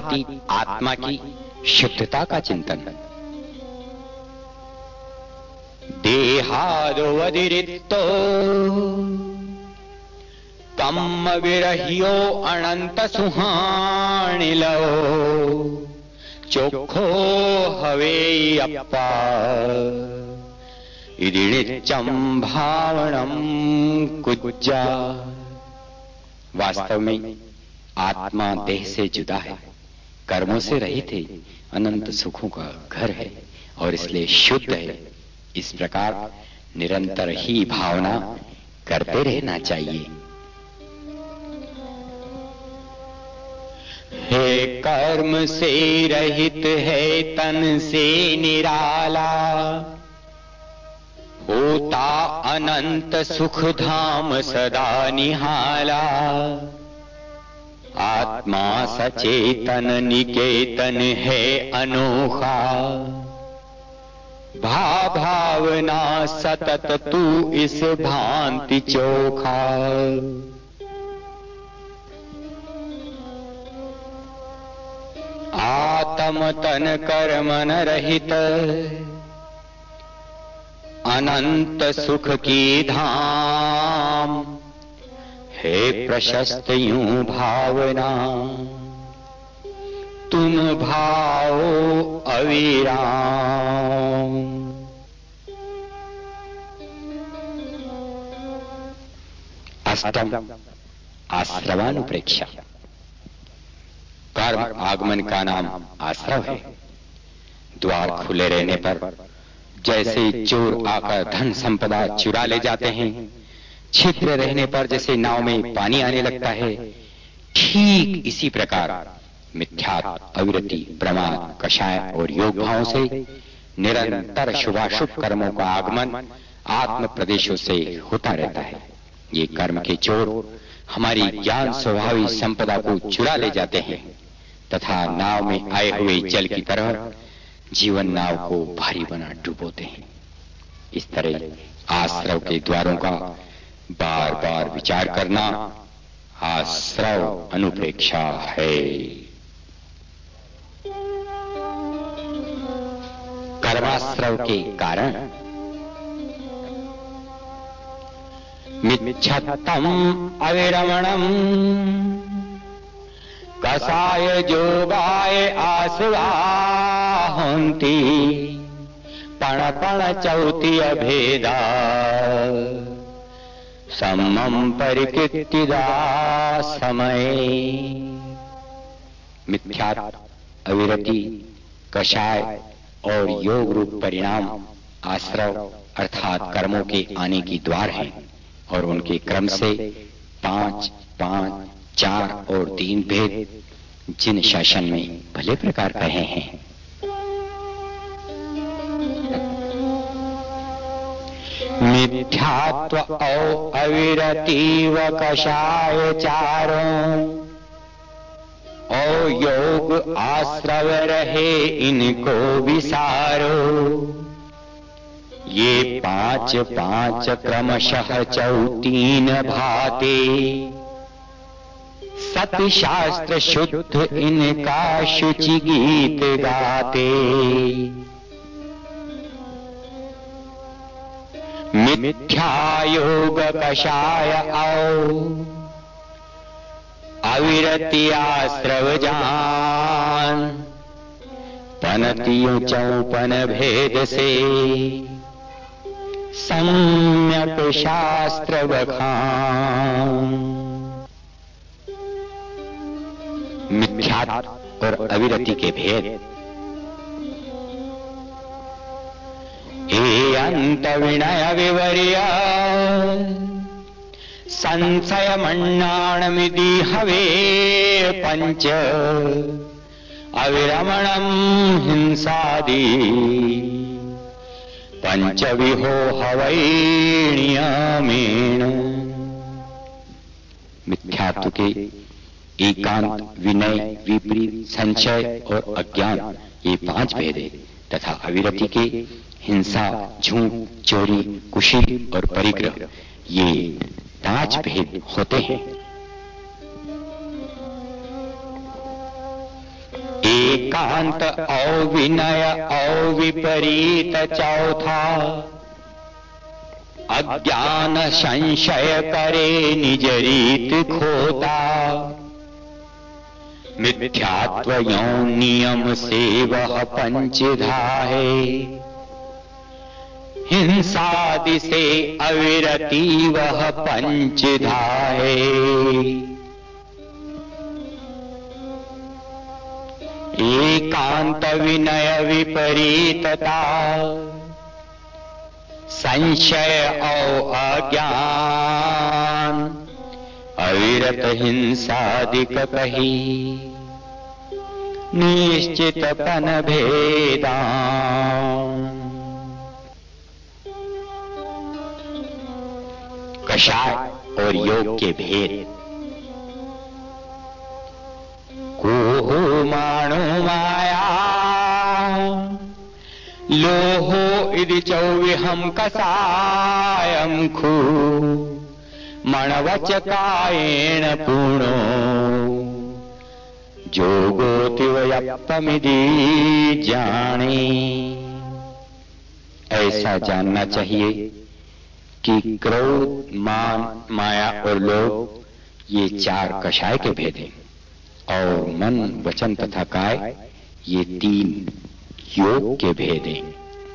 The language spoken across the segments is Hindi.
भांति आत्मा की शुद्धता का चिंतन। देहादोऽतिरिक्तो कम्म विरहियो अनंत सुहानिलो चोखो हवे अप्पा इति नित्यं भावनम कुज्जा। वास्तव में आत्मा देह से जुदा है, कर्मों से रहित है, अनंत सुखों का घर है और इसलिए शुद्ध है। इस प्रकार निरंतर ही भावना करते रहना चाहिए। हे कर्म से रहित है तन से निराला, होता अनंत सुख धाम सदा निहाला। आत्मा सचेतन निकेतन है अनोखा, भावना सतत तू इस भांति चोखा। आत्म तन कर्मन रहित अनंत सुख की धाम, है प्रशस्त यूं भावना तुम भाओ अविराम। अष्टम आश्रवानुप्रेक्षा। कर्म आगमन का नाम आश्रव है। द्वार खुले रहने पर जैसे चोर आकर धन संपदा चुरा ले जाते हैं, छिद्र रहने पर जैसे नाव में पानी आने लगता है, ठीक इसी प्रकार मिथ्यात्व, अविरति, प्रमाद, कषाय और योग भावों से निरंतर शुभाशुभ कर्मों का आगमन आत्म प्रदेशों से होता रहता है। ये कर्म के चोर हमारी ज्ञान स्वभावी संपदा को चुरा ले जाते हैं तथा नाव में आए हुए जल की तरह जीवन नाव को भारी बना डुबोते हैं। इस तरह आश्रव के द्वारों का बार बार विचार करना आश्रव अनुप्रेक्षा है। कर्माश्रव के कारण मिच्छत्तम अविरमणम कसाय जोगाय आसवा होंती पण पण चौती अभेदा सम्मम परिकृतिदा समय। मिथ्यात्व, अविरति, कषाय और योग रूप परिणाम आश्रव अर्थात कर्मों के आने की द्वार हैं और उनके क्रम से 5, 5, 4 और 3 भेद जिन शासन में भले प्रकार कहे हैं। मिथ्यात्व और अविरति व कषाय चारों और योग आश्रव रहे इनको विसारो। ये 5, 5 क्रमशः 34 भाते सत्य शास्त्र शुद्ध इनका शुचि गीत गाते। मिथ्या योग कषाय आओ अविरति आश्रव जान, पनतियों 54 भेद से सम्यक शास्त्र बखान। मिथ्यात्व और अविरति के भेद। हे अंत विनय विवर्य संशय मन्नाणमिति हवे पंच अविरमणम हिंसादि पंचविहो हवै नियमेन। मिथ्यात्व के एकांत, विनय, विपरीत, संशय और अज्ञान ये 5 भेद है तथा अविरति के हिंसा, झूठ, चोरी, कुशील और परिग्रह ये 5 भेद होते हैं। एकांत और विनय और विपरीत चौथा, अज्ञान संशय करे निज रीत खोता, मिथ्यात्व यौन नियम से वह पंचधा है, हिंसादि से अविरति वह पंचधा है। एकांत विनय विपरीतता, संशय और अज्ञान, अविरत हिंसादिक कही, निश्चित पन भेदान। कषाय और योग के भेद। कोहो माणो माया, लोहो इति चौविहम कषायम खू, मणवच कायेण पूर्णो, जोगोतिवयप्पमिति जाने। ऐसा जानना चाहिए कि क्रोध, मान, माया और लोभ ये चार कषाय के भेद हैं, और मन, वचन तथा काय ये तीन योग के भेद हैं।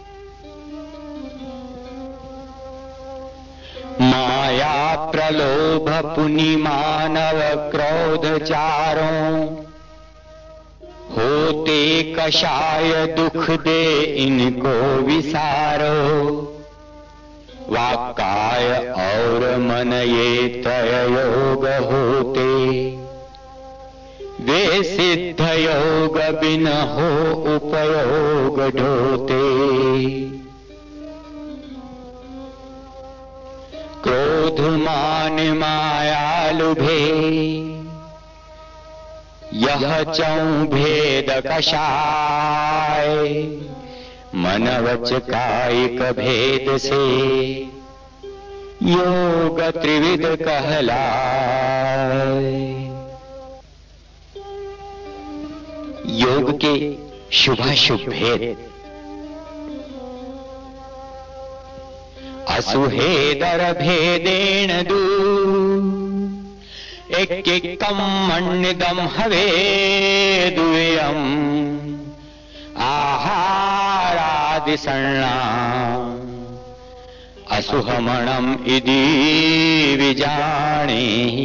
माया प्रलोभ पुनि मानव क्रोध चारों, होते कषाय दुख दे इनको विसारो, वाक्काय और मन ये त्रय योग होते, वे सिद्ध योग बिन हो उपयोग ढोते। क्रोध मान माया लुभे, यह चौं भेद कषाय, मन वच कायिक भेद से योग त्रिविध कहलाए। योग के शुभाशुभ भेद। असुहेदर भेदेन दू, एकेकम मण्यदम हवे दुयम, आहारादि सन्ना असुहमणम इति विजाने।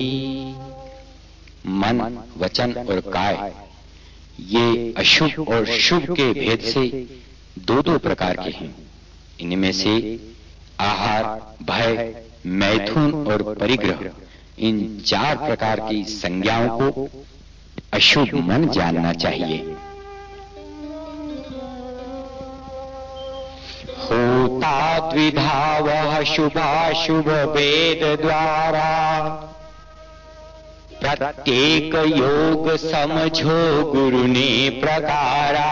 मन, वचन और काय ये अशुभ और शुभ के भेद से दो दो प्रकार के हैं। इनमें से आहार, भय, मैथुन और परिग्रह, इन चार प्रकार की संज्ञाओं को अशुभ मन जानना चाहिए। होता द्विधा वह शुभाशुभ भेद द्वारा, प्रत्येक योग समझो गुरु ने प्रकारा,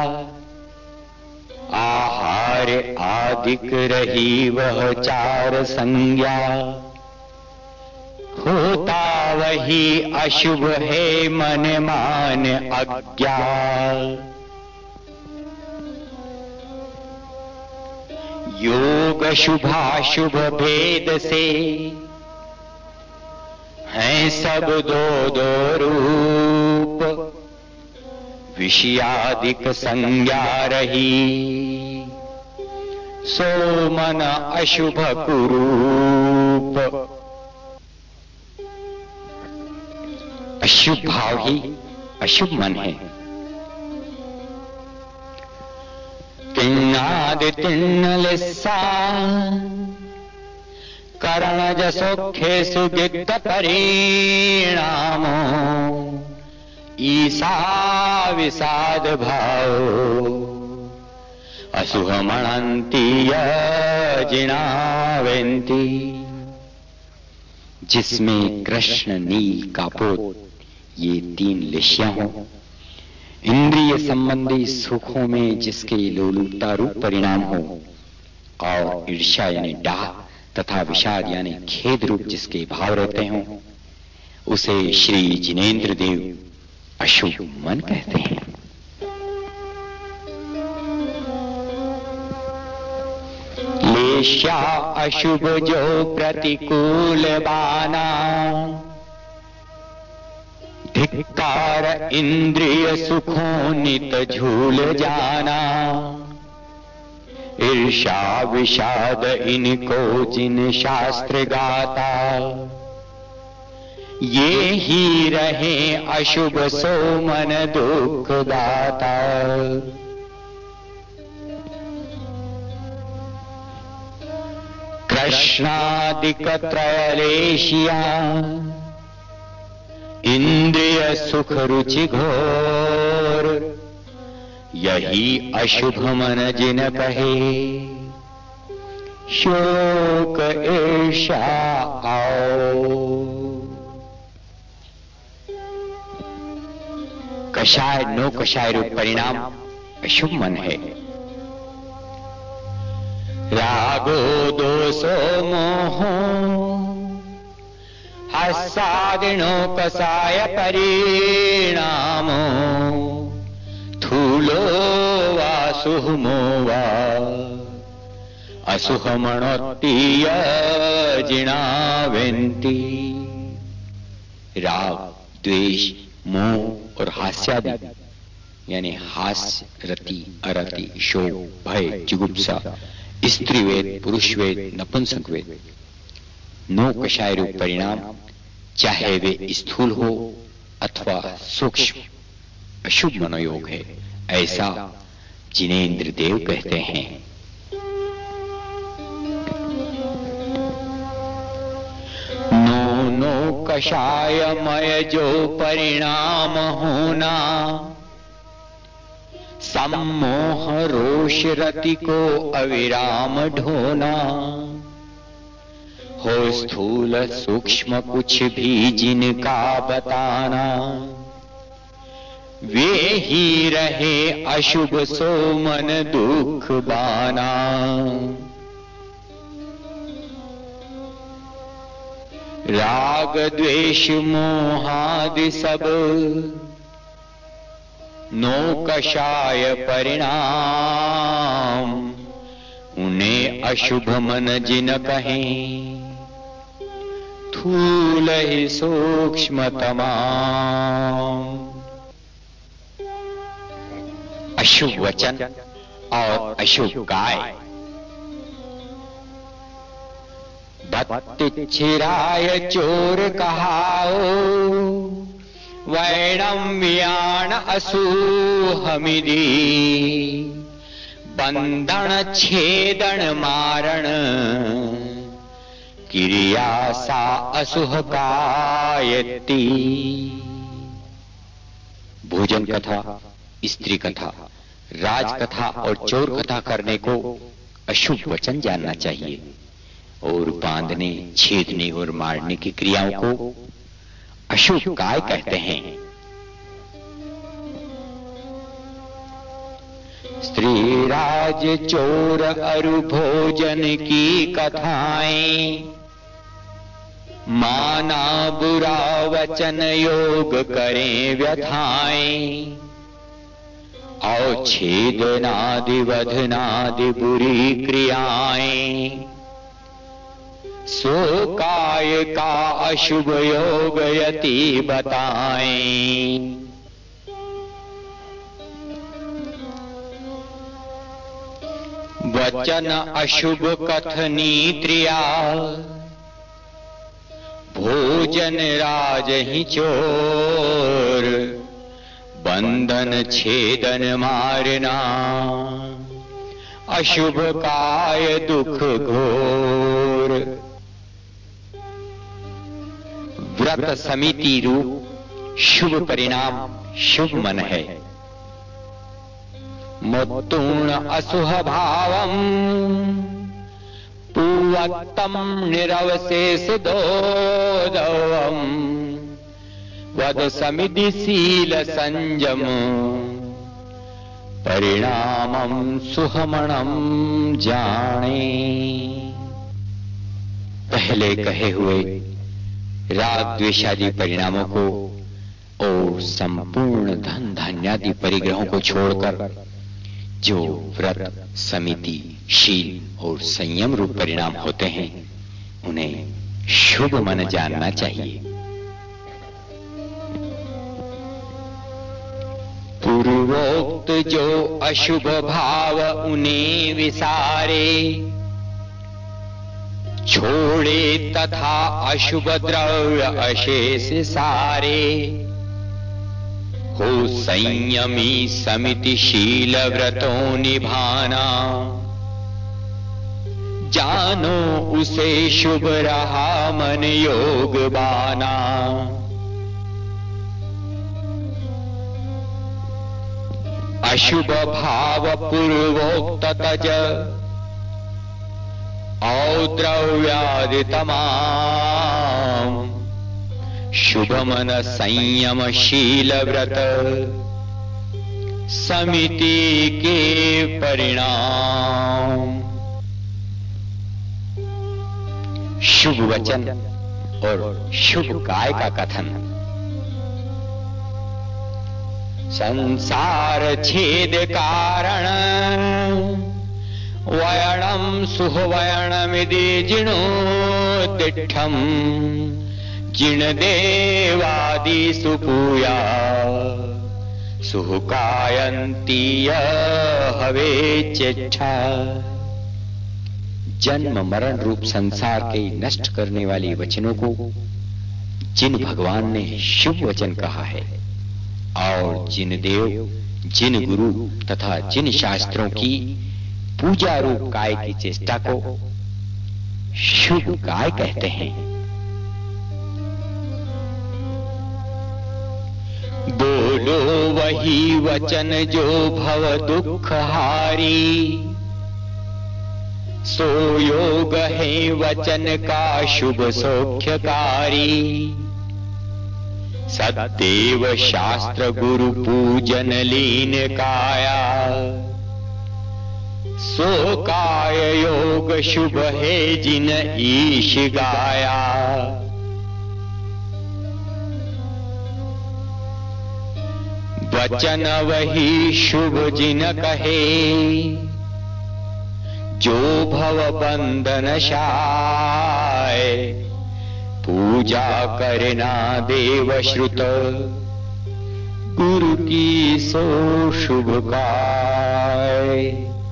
आहार आदिक रही वह चार संज्ञा, होता वही अशुभ है मन मान अज्ञा। योग शुभाशुभ भेद से हैं सब दो दो रूप, विषयादिक संज्ञा रही, सो मन अशुभ कुरूप। अशुभ भाव ही अशुभ मन है। तिन्नादि तिन्न लिस्सा, करण जसोखे सुगिद्ध परिणामो, ईसा विषाद भाव, असुहमणंती जिनावेंती। जिसमें कृष्ण, नील, कापोत ये तीन लिशियां हों, इंद्रिय संबंधी सुखों में जिसके लोलुपता रूप परिणाम हो, और ईर्ष्या यानी डाह तथा विषाद यानी खेद रूप जिसके भाव रहते हों, उसे श्री जिनेंद्र देव अशुभ मन कहते हैं। ईर्ष्या अशुभ जो प्रतिकूल बाना, धिक्कार इंद्रिय सुखों नित झूल जाना। ईर्ष्या विषाद इनको जिन शास्त्र गाता, ये ही रहे अशुभ सो मन दुख दाता। कृष्णादिक त्रयलेशिया, इंद्रिय सुख रुचि घोर, यही अशुभ मन जिन कहे, शोक ईर्ष्या आओ। कषाय नो कषाय रूप परिणाम अशुभ मन है। रागो दोषो मोहो हस्सादिनो कषाय परिणामो, थूलो वा सुहमो वा असुहमणोत्तीय जिणावेन्ति। राग, द्वेष, मोह और हास्यादि यानी हास्य, रति, अरति, शोक, भय, जुगुप्सा, स्त्रीवेद, पुरुषवेद, नपुंसकवेद, नो कषाय रूप परिणाम, चाहे वे स्थूल हो अथवा सूक्ष्म, अशुभ मनोयोग है, ऐसा जिन्हें इंद्रदेव कहते हैं। नो कषायमय जो परिणाम होना, सम्मोह रोष रति को अविराम ढोना। हो स्थूल सूक्ष्म कुछ भी जिनका बताना, वे ही रहे अशुभ सो मन दुख बाना। राग द्वेष मोहादि सब नो कषाय परिणाम, उन्हें अशुभ मन जिन कहें, थूल ही सूक्ष्म तमाम। अशुभ वचन और अशुभ काय। बत्तिच्छिराय चोर कहाओ, वैणम्याण असूहमिदी। बंधन छेदन मारण, क्रिया सा असुह कायति। भोजन कथा, स्त्री कथा, राज कथा और चोर कथा करने को अशुभ वचन जानना चाहिए, और बांधने, छेदने और मारने की क्रियाओं को अशुभ काय कहते हैं। स्त्री राज चोर अरु भोजन की कथाएं, माना बुरा वचन योग करें व्यथाएं। अवच्छेदनादि वधनादि बुरी क्रियाएं, सो काय का अशुभ योग यति बताएं। वचन अशुभ कथनी त्रिया, भोजन राज ही चोर। बंधन छेदन मारना, अशुभ काय दुख घोर। व्रत समिति रूप शुभ परिणाम शुभ मन है। मुत्तूर्ण असुह भावम, पूवत्तम निरवशेष दोदवम। वद समिति शील संयम, परिणामम सुहमणम जाने। पहले कहे हुए राग द्वेषादि परिणामों को और संपूर्ण धन धान्यादि परिग्रहों को छोड़कर जो व्रत, समिति, शील और संयम रूप परिणाम होते हैं, उन्हें शुभ मन जानना चाहिए। पूर्वोक्त जो अशुभ भाव उन्हें विसारे, छोड़े तथा अशुभ द्रव्य अशेष सारे, हो संयमी समिति शील व्रतों निभाना, जानो उसे शुभ रहा मन योग बाना। अशुभ भाव पूर्वोक्त तज, औद्रव्यादि तमाम, शुभ मन संयम शील व्रत समिति के परिणाम। शुभ वचन और शुभ काय का कथन। संसार छेद कारण वयणम सुहवयणमिति जिणोतिष्ठम्, जिण देवादि सुपूया सुहुकायन्ति हवे चेष्टा। जन्म मरण रूप संसार के नष्ट करने वाले वचनों को जिन भगवान ने शुभ वचन कहा है, और जिन देव, जिन गुरु तथा जिन शास्त्रों की पूजा रूप काय की चेष्टा को शुभ काय कहते हैं। बोलो वही वचन जो भव दुख हारी, सो योग है वचन का शुभ सौख्यकारी। सदैव शास्त्र गुरु पूजन लीन काया, सो काय योग शुभ है जिन ईश गाया। वचन वही शुभ जिन कहे, जो भव बंधन शाय। पूजा करना देव श्रुत, गुरु की सो शुभ काय।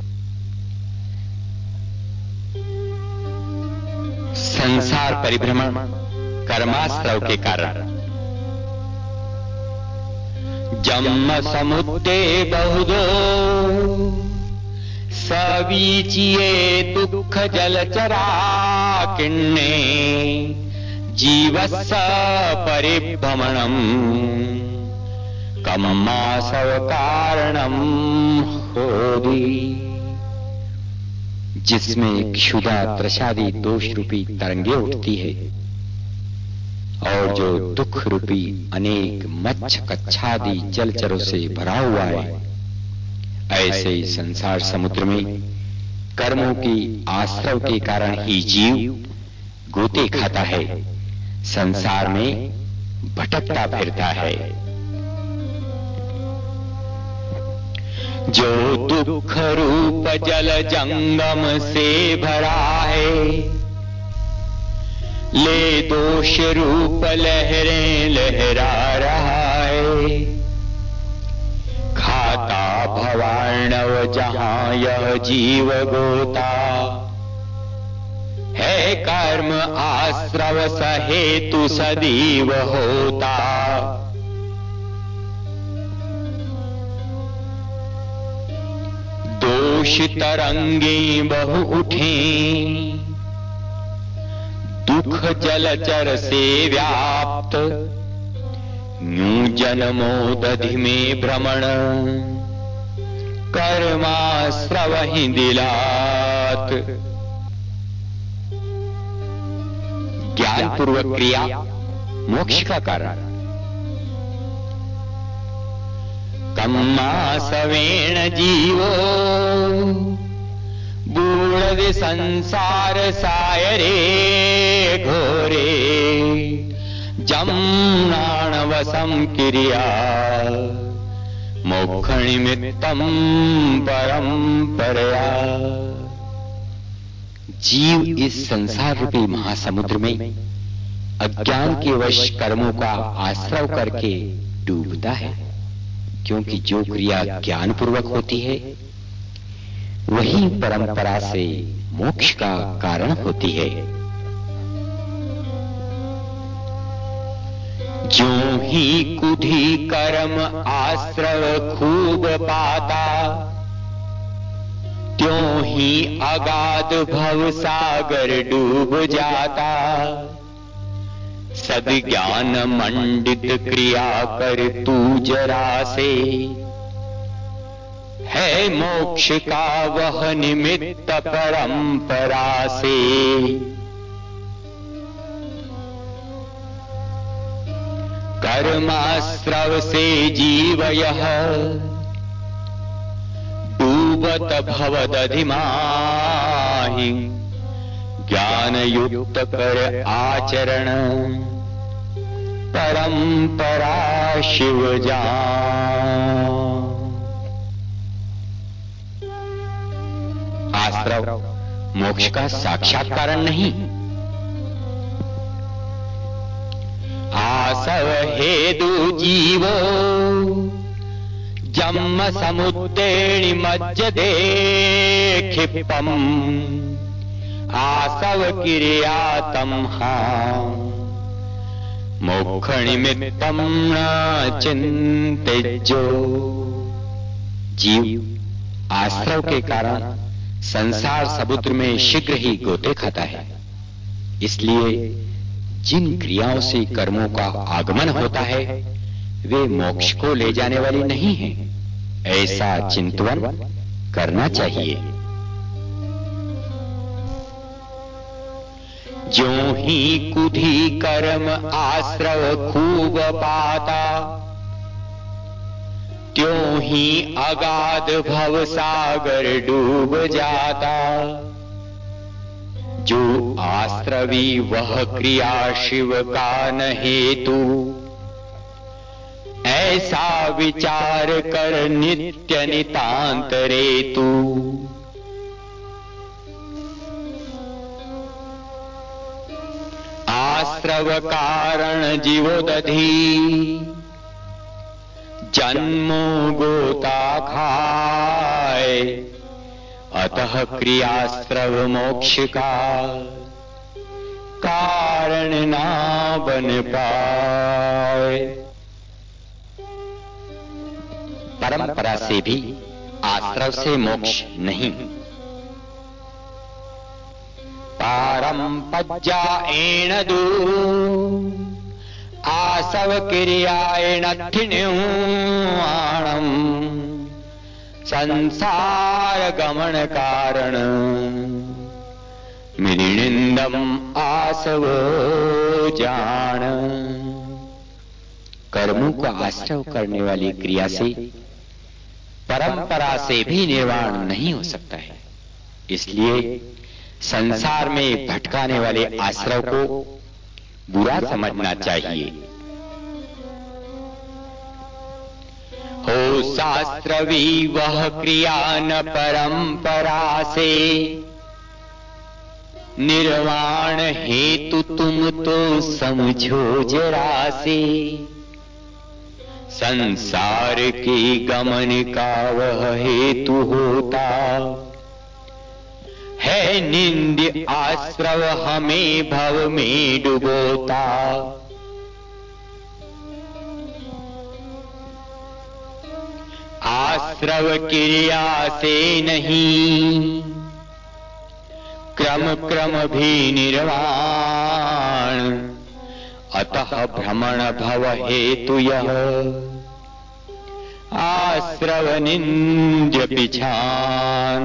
संसार परिभ्रमण कर्माश्रव के कारण। जन्म समुद्रे बहुदो, सवीचिये दुख जलचरा किन्ने। जीवस्स परिभ्रमणम् कम्मासव कारणम होदी। जिसमें क्षुधा त्रसादी दोष रूपी तरंगे उठती है, और जो दुख रूपी अनेक मच्छ कच्छादि जलचरों से भरा हुआ है, ऐसे संसार समुद्र में कर्मों की आश्रव के कारण ही जीव गोते खाता है, संसार में भटकता फिरता है। जो दुख रूप जल जंगम से भरा है, ले दोष रूप लहरें लहरा रहा है। खाता भवार्णव जहां यह जीव गोता, है कर्म आश्रव सहेतु सदैव होता। दोष तरंगे बहु उठे, दुख जलचर से व्याप्त। न्यू जन्मो दधि में भ्रमण, कर्माश्रव ही दिलात। ज्ञान पूर्वक क्रिया मोक्ष का कारण। कम्मासवेण जीवो बूढ़ संसार सायरे घोरे। जम्नाणवसं क्रिया मोक्ष निमित्तं परं परया। जीव इस संसार रूपी महासमुद्र में अज्ञान के वश कर्मों का आश्रय करके डूबता है, क्योंकि जो क्रिया ज्ञान पूर्वक होती है वही परंपरा से मोक्ष का कारण होती है। जो ही कुधी कर्म आश्रय खूब पाता, त्यों ही अगाध भव सागर डूब जाता। सद्ज्ञान मंडित क्रिया कर तू जरा से, है मोक्ष का वह निमित्त परंपरा से। कर्माश्रव से जीव यह डूबत भवदधि माहि, ज्ञान युक्त कर आचरण परंपरा शिव जान। आश्रव मोक्ष का साक्षात कारण नहीं, आसव हेतु जीवो जन्म समुद्रेणि मज्जते क्षिपम्। आसव क्रिया तम्हा मोक्ष निमित्तम न चिंतेजो। जीव आश्रव के कारण संसार समुद्र में शीघ्र ही गोते खाता है, इसलिए जिन क्रियाओं से कर्मों का आगमन होता है वे मोक्ष को ले जाने वाली नहीं है, ऐसा चिंतन करना चाहिए। जो ही कुधी कर्म आश्रव खूब पाता, त्यों ही अगाध भव सागर डूब जाता। जो आश्रवी वह क्रिया शिव का न हेतु, ऐसा विचार कर नित्य नितांत रेतु। आश्रव कारण जीवोदधि, जन्मो गोता खाए। अतः क्रियाश्रव मोक्ष का कारण ना बन पाए। परंपरा से भी आश्रव से मोक्ष नहीं। पारंपज्याएण दू आसव क्रियाएण थिन्युआणम। संसार गमन कारण मिनिंदम आसव जान। कर्मों को आश्रय करने वाली क्रिया से परंपरा से भी निर्वाण नहीं हो सकता है, इसलिए संसार में भटकाने वाले आश्रय को बुरा समझना चाहिए। हो शास्त्रवी वह क्रिया न परंपरा से, निर्वाण हेतु तुम तो समझो जरा से। संसार के गमन का वह हेतु होता है, निंद्य आश्रव हमें भव में डुबोता। आश्रव क्रिया से नहीं, क्रम क्रम भी निर्वाण। अतः भ्रमण भव हेतु यह, आश्रव निंद्य पिछान।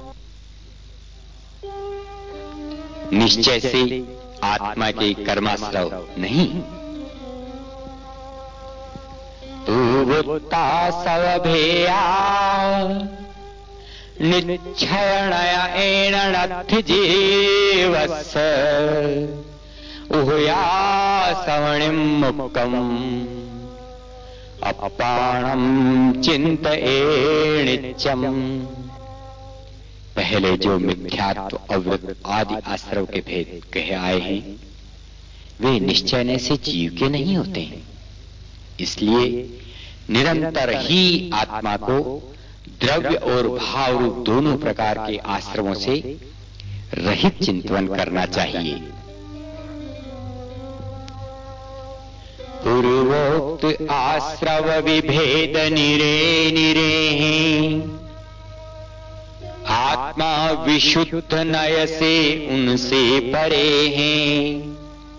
निश्चय से आत्मा के कर्माश्रव नहीं। तूवुत्ता सवभेया निच्छयणया एणनत्थि जीवस्स। उहुया सवणिं मुक्कम् अपाणं चिन्तयेणित्यम्। पहले जो मिथ्यात्व, अवृत आदि आश्रव के भेद कहे आए हैं, वे निश्चय से जीव के नहीं होते हैं। इसलिए निरंतर ही आत्मा को द्रव्य और भाव रूप दोनों प्रकार के आश्रवों से रहित चिंतन करना चाहिए। पूर्वोक्त आश्रव विभेद निरे निरे, आत्मा विशुद्ध नय से उनसे परे हैं।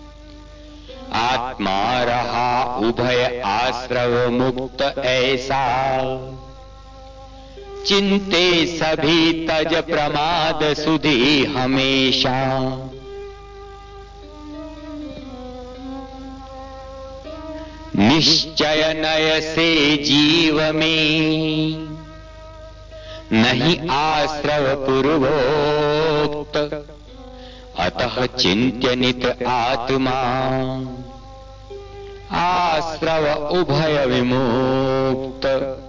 आत्मा रहा उभय आश्रव मुक्त ऐसा, चिंते सभी तज प्रमाद सुधि हमेशा। निश्चय नय से जीव में नहीं आश्रव पूर्वोक्त, अतः चिंत्य नित आत्मा आश्रव उभय विमुक्त।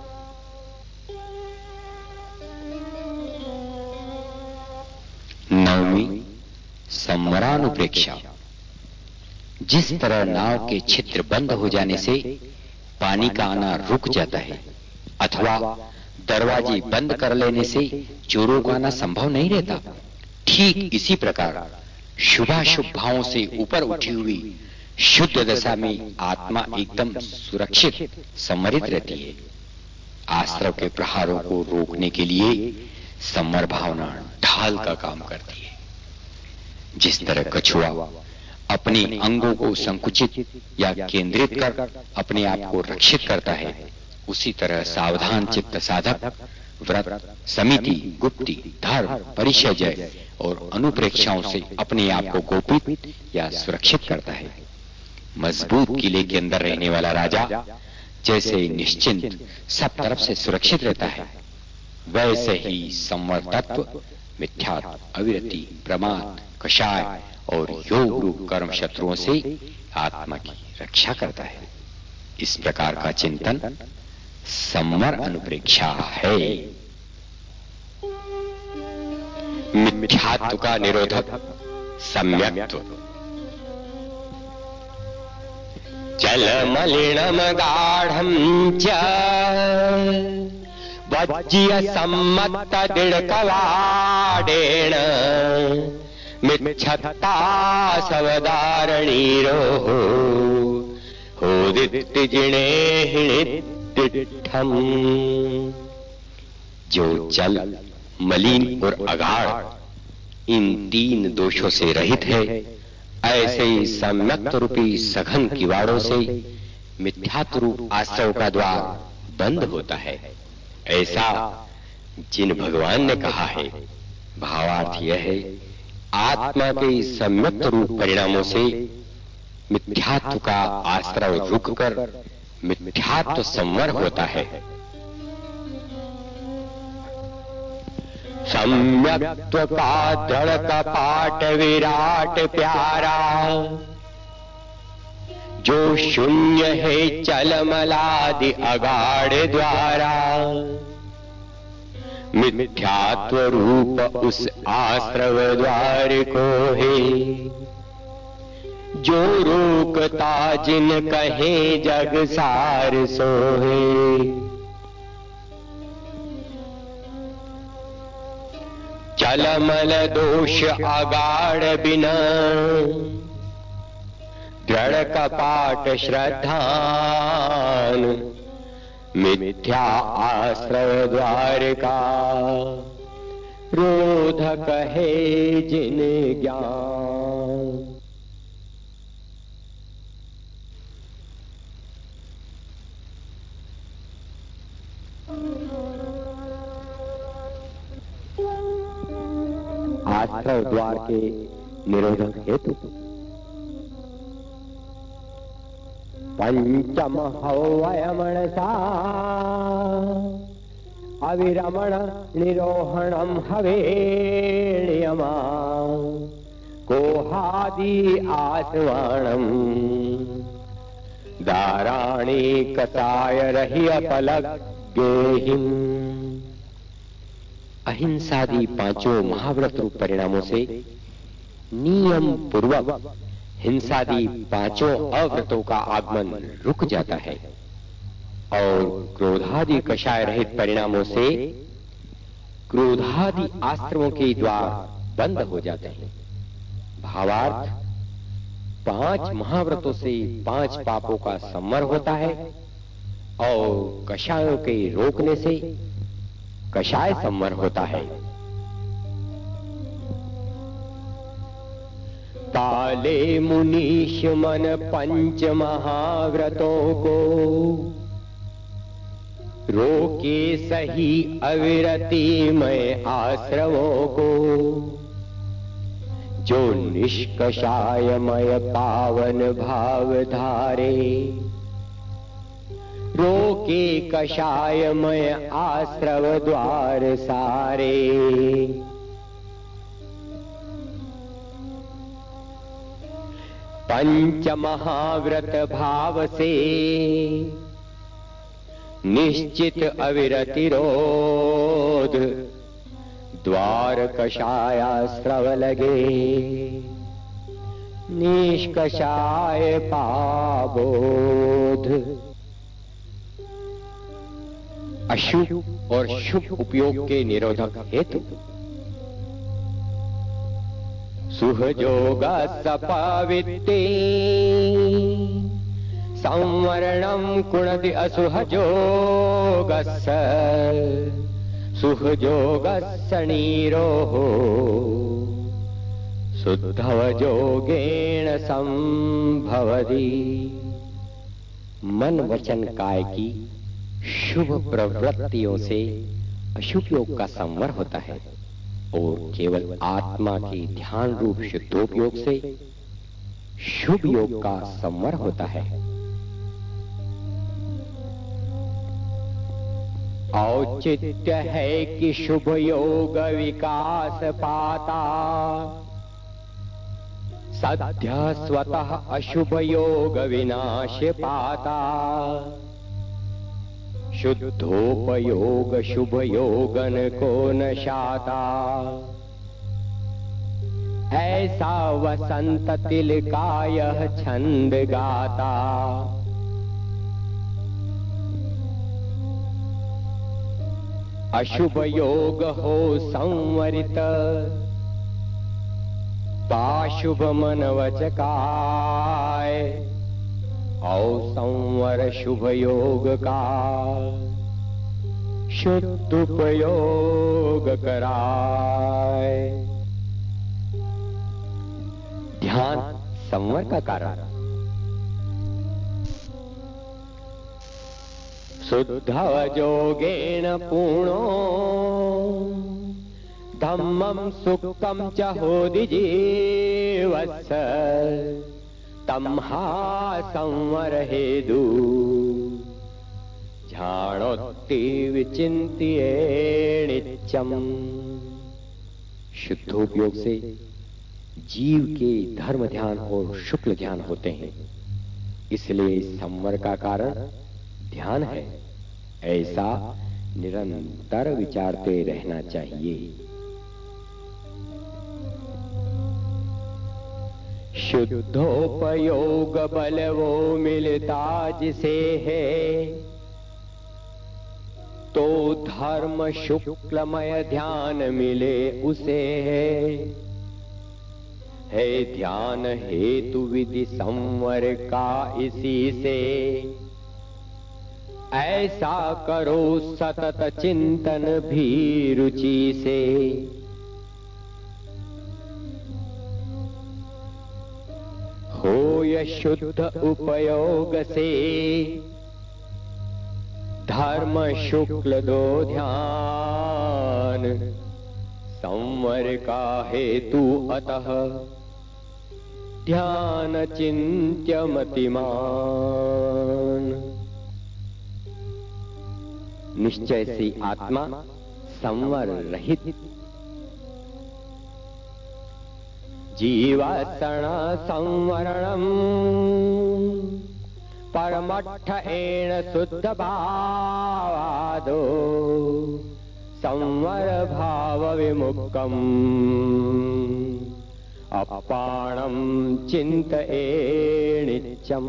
नवमी, संवरानुप्रेक्षा। जिस तरह नाव के छिद्र बंद हो जाने से पानी का आना रुक जाता है, अथवा दरवाजे बंद कर लेने से चोरों का आना संभव नहीं रहता, ठीक इसी प्रकार शुभाशुभ भावों से ऊपर उठी हुई शुद्ध दशा में आत्मा एकदम सुरक्षित संवरित रहती है। आश्रव के प्रहारों को रोकने के लिए संवर भावना ढाल का काम करती है। जिस तरह कछुआ अपने अंगों को संकुचित या केंद्रित कर अपने आप को रक्षित करता है, उसी तरह सावधान चित्त साधक व्रत, समिति, गुप्ति, धर्म, परिचय और अनुप्रेक्षाओं से अपने आप को गोपित या सुरक्षित करता है। मजबूत किले के अंदर रहने वाला राजा जैसे निश्चिंत सब तरफ से सुरक्षित रहता है, वैसे ही संवर तत्व मिथ्यात्व, अविरति, प्रमाद, कषाय और योग रूप कर्म शत्रुओं से आत्मा की रक्षा करता है। इस प्रकार का चिंतन संवर अनुप्रेक्षा है। मिथ्यात्व का निरोधक सम्यक्त्व। जल मलिनम गाढ़ं च वज्य सम्मत दृढ़ कवाडेण, मिच्छत्ता सवदारणीरो होदित जिणे हिणितिठम। जो जल, मलिन और अगाढ़ इन तीन दोषों से रहित है, ऐसे ही सम्यक्त रूपी सघन किवाड़ों से मिथ्यात्व रूप आश्रव का द्वार बंद होता है, ऐसा जिन भगवान ने कहा है। भावार्थ यह है, आत्मा के सम्यक्त रूप परिणामों से मिथ्यात्व का आश्रव रुककर मिथ्यात्व संवर होता है। सम्यक्त्व का दृढ़ कपाट विराट प्यारा, जो शून्य है चलमलादि अगाढ़ द्वारा। मिथ्यात्व रूप उस आश्रव द्वार को है, जो रोकता जिन कहे जग सार सोहे। चलमल दोष अगाढ़ बिना, दृढ़ कपाट श्रद्धान। मिथ्या आश्रव द्वार का रोधक है जिन ज्ञान। आश्रव द्वार के निरोधक हेतु पंचम हवयमणसा अविरमण निरोहणम हवेण्यमा। कोहादि आसवाणम दाराणी कसाय रही अपलग गेहिम। अहिंसादि पांचों महाव्रत रूप परिणामों से नियम पूर्वक हिंसादि पांचों अव्रतों का आगमन रुक जाता है और क्रोधादि कषाय रहित परिणामों से क्रोधादि आश्रमों के द्वार बंद हो जाते हैं। भावार्थ, 5 महाव्रतों से 5 पापों का संवर होता है और कषायों के रोकने से कषाय संवर होता है। पाले मुनीश मन 5 महाव्रतों को, रोके सही अविरति में आश्रमों को। जो निष्कषायमय पावन भाव धारे, रोके कषायमय आश्रव द्वार सारे। पंच महाव्रत भाव से निश्चित अविरति रोध, द्वार कषायाश्रव लगे निष्कषाय पाबोध। अशुभ और शुभ उपयोग के निरोधक हेतु सुहजोग सपवित्ते संवरणं कुणति असुहजोगस्स। सुहजोगस्स नीरोः शुद्धवजोगेण संभवति। मन वचन काय की शुभ प्रवृत्तियों से अशुभ योग का संवर होता है और केवल आत्मा के ध्यान रूप शुद्धोपयोग से शुभ योग का संवर होता है। औचित्य है कि शुभ योग विकास पाता, सद्य स्वतः अशुभ योग विनाश पाता। शुद्धोपयोग शुभ योगन को नशाता, ऐसा वसंत तिल का यह छंद गाता। अशुभ योग हो संवरित, पाशुभ मन वचकाय। और संवर शुभ योग का शुद्ध उपयोग कराए। ध्यान संवर का कारण। शुद्धवजोगेन पूर्णो धम्मं सुक्तं च होदि जीवस्य। तम्हा संवर हेदु झाणोत्ति विचिन्त्ये नित्यम्। शुद्धोपयोग से जीव के धर्म ध्यान और शुक्ल ध्यान होते हैं, इसलिए संवर का कारण ध्यान है, ऐसा निरंतर विचारते रहना चाहिए। शुद्धोपयोग बल वो मिलता जिसे है, तो धर्म शुक्लमय ध्यान मिले उसे है ध्यान हेतु विधि संवर का इसी से। ऐसा करो सतत चिंतन भी रुचि से। होय शुद्ध उपयोग से धर्म शुक्ल दो ध्यान। संवर का हेतु अतः ध्यान चिंत्य मतिमान। निश्चय से आत्मा संवर रहित जीवासण संवरणम परमट्ठ एण शुद्ध भावादो संवर भाव विमुक्तम अपाणम चिंतयेनित्यम।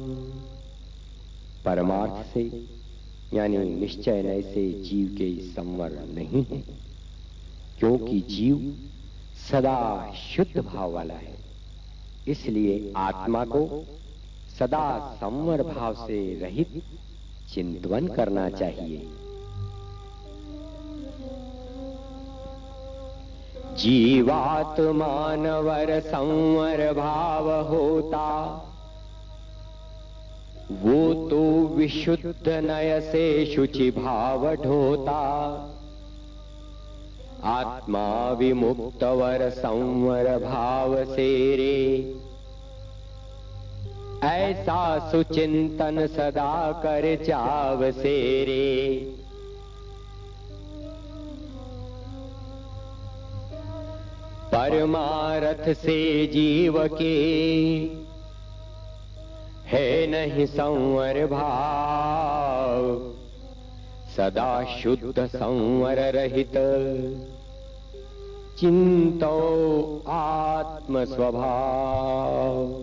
परमार्थ से यानी निश्चय नय से जीव के संवर नहीं है, क्योंकि जीव सदा शुद्ध भाव वाला है। इसलिए आत्मा को सदा संवर भाव से रहित चिंतन करना चाहिए। जीवात्मानवर संवर भाव होता, वो तो विशुद्ध नय से शुचि भाव ढोता। आत्मा विमुक्तवर संवर भाव से रे, ऐसा सुचिंतन सदा कर चाव से रे। परमारथ से जीव के है नहीं संवर भाव, सदा शुद्ध संवर रहित चिंतो आत्म स्वभाव।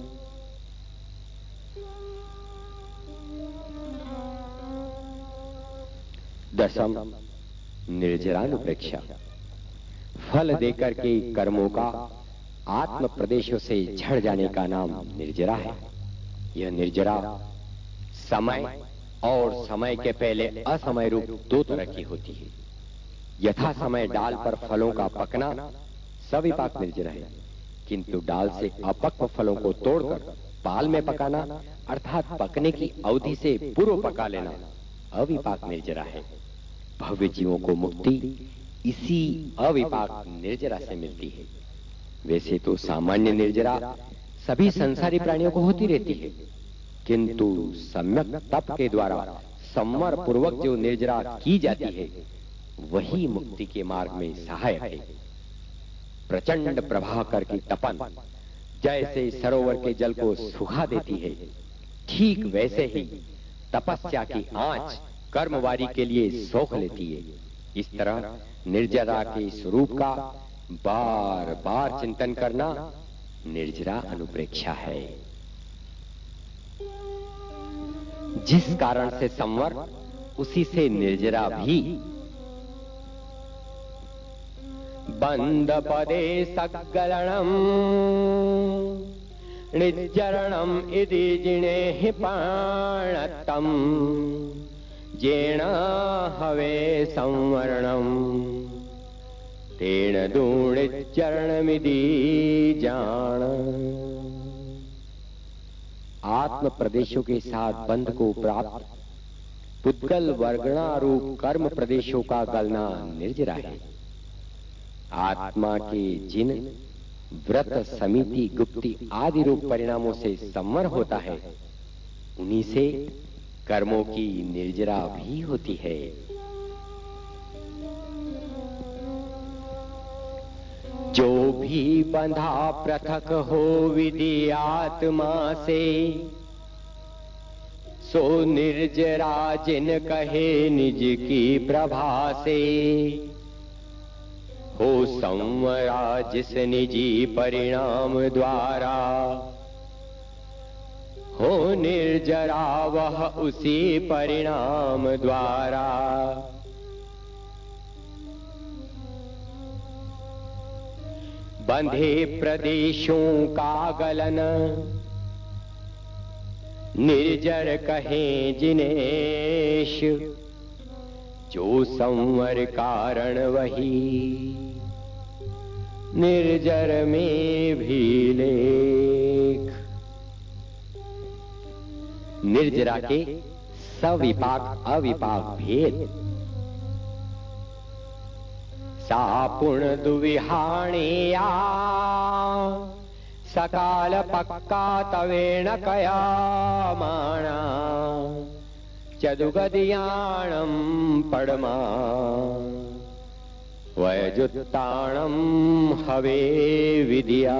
दसम, निर्जरानुप्रेक्षा। फल देकर के कर्मों का आत्म प्रदेशों से झड़ जाने का नाम निर्जरा है। यह निर्जरा समय और समय के पहले असमय रूप दो तरह की होती है। यथा समय डाल पर फलों का पकना सविपाक निर्जरा है, किंतु डाल से अपक्व फलों को तोड़कर पाल में पकाना अर्थात पकने की अवधि से पूर्व पका लेना अविपाक निर्जरा है। भव्य जीवों को मुक्ति इसी अविपाक निर्जरा से मिलती है। वैसे तो सामान्य निर्जरा सभी संसारी प्राणियों को होती रहती है, किंतु सम्यक तप के द्वारा संवर पूर्वक जो निर्जरा की जाती है वही मुक्ति के मार्ग में सहायक है। प्रचंड प्रवाह करके तपन जैसे सरोवर के जल को सुखा देती है, ठीक वैसे ही तपस्या की आंच कर्मवारी के लिए सोख लेती है। इस तरह निर्जरा के स्वरूप का बार बार चिंतन करना निर्जरा अनुप्रेक्षा है। जिस कारण से संवर, उसी से निर्जरा भी। बंद पदे सगलणम निर्जरणम इति जिणे पाणतम जेण हवे संवरणम तेण दूणिचरणमिति जान। आत्म प्रदेशों के साथ बंध को प्राप्त पुद्गल वर्गणा रूप कर्म प्रदेशों का गलना निर्जरा है। आत्मा के जिन व्रत समिति गुप्ति आदि रूप परिणामों से संवर होता है, उन्हीं से कर्मों की निर्जरा भी होती है। जो भी बंधा पृथक हो विधि आत्मा से, सो निर्जरा जिन कहे निज की प्रभा से। हो संवरा जिस निजी परिणाम द्वारा, हो निर्जरा वह उसी परिणाम द्वारा। बंधे प्रदेशों का गलन निर्जर कहें जिनेश, जो संवर कारण वही निर्जर में भी लेख। निर्जरा के सविपाक अविपाक भेद। सापुर्ण दुविहाणिया सकाल पक्का तवेण कयामाणा, चदुगदियाणम पड़मा वयजुत्ताणम हवे विद्या।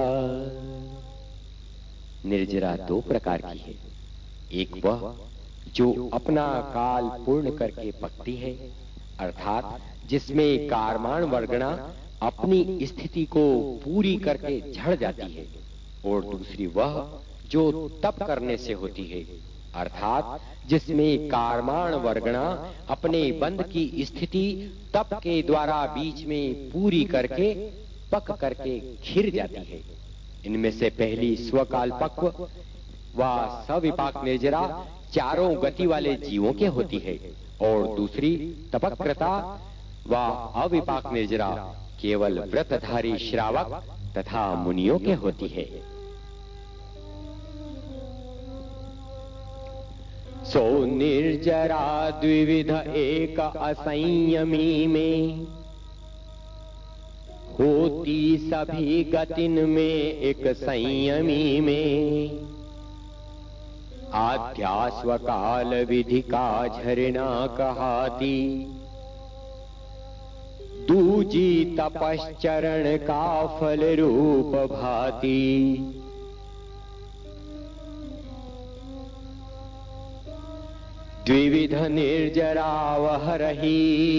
निर्जरा दो प्रकार की है। एक वह जो अपना काल पूर्ण करके पकती है, अर्थात जिसमें कारमाण वर्गणा अपनी स्थिति को पूरी करके झड़ जाती है, और दूसरी वह जो तप करने से होती है, अर्थात जिसमें कारमाण वर्गणा अपने बंध की स्थिति तप के द्वारा बीच में पूरी करके पक करके खिर जाती है। इनमें से पहली स्वकालपक्व व सविपाक निर्जरा चारों गति वाले जीवों के होती है, और दूसरी तपकृता व अविपाक निर्जरा केवल व्रतधारी श्रावक तथा मुनियों के होती है। सो निर्जरा द्विविध एक असंयमी में, होती सभी गतिन में एक संयमी में। आध्यास्व काल विधि का झरना कहाती, दूजी तपश्चरण का फल रूप भाती। द्विविध निर्जरा वह रही,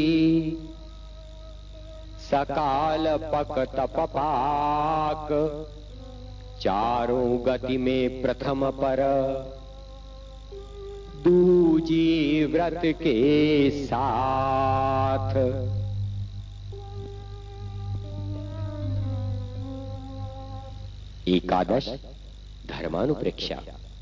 सकाल पक तप पाक। चारों गति में प्रथम पर, दूजी व्रत के साथ। एकादश धर्मानुप्रेक्षा।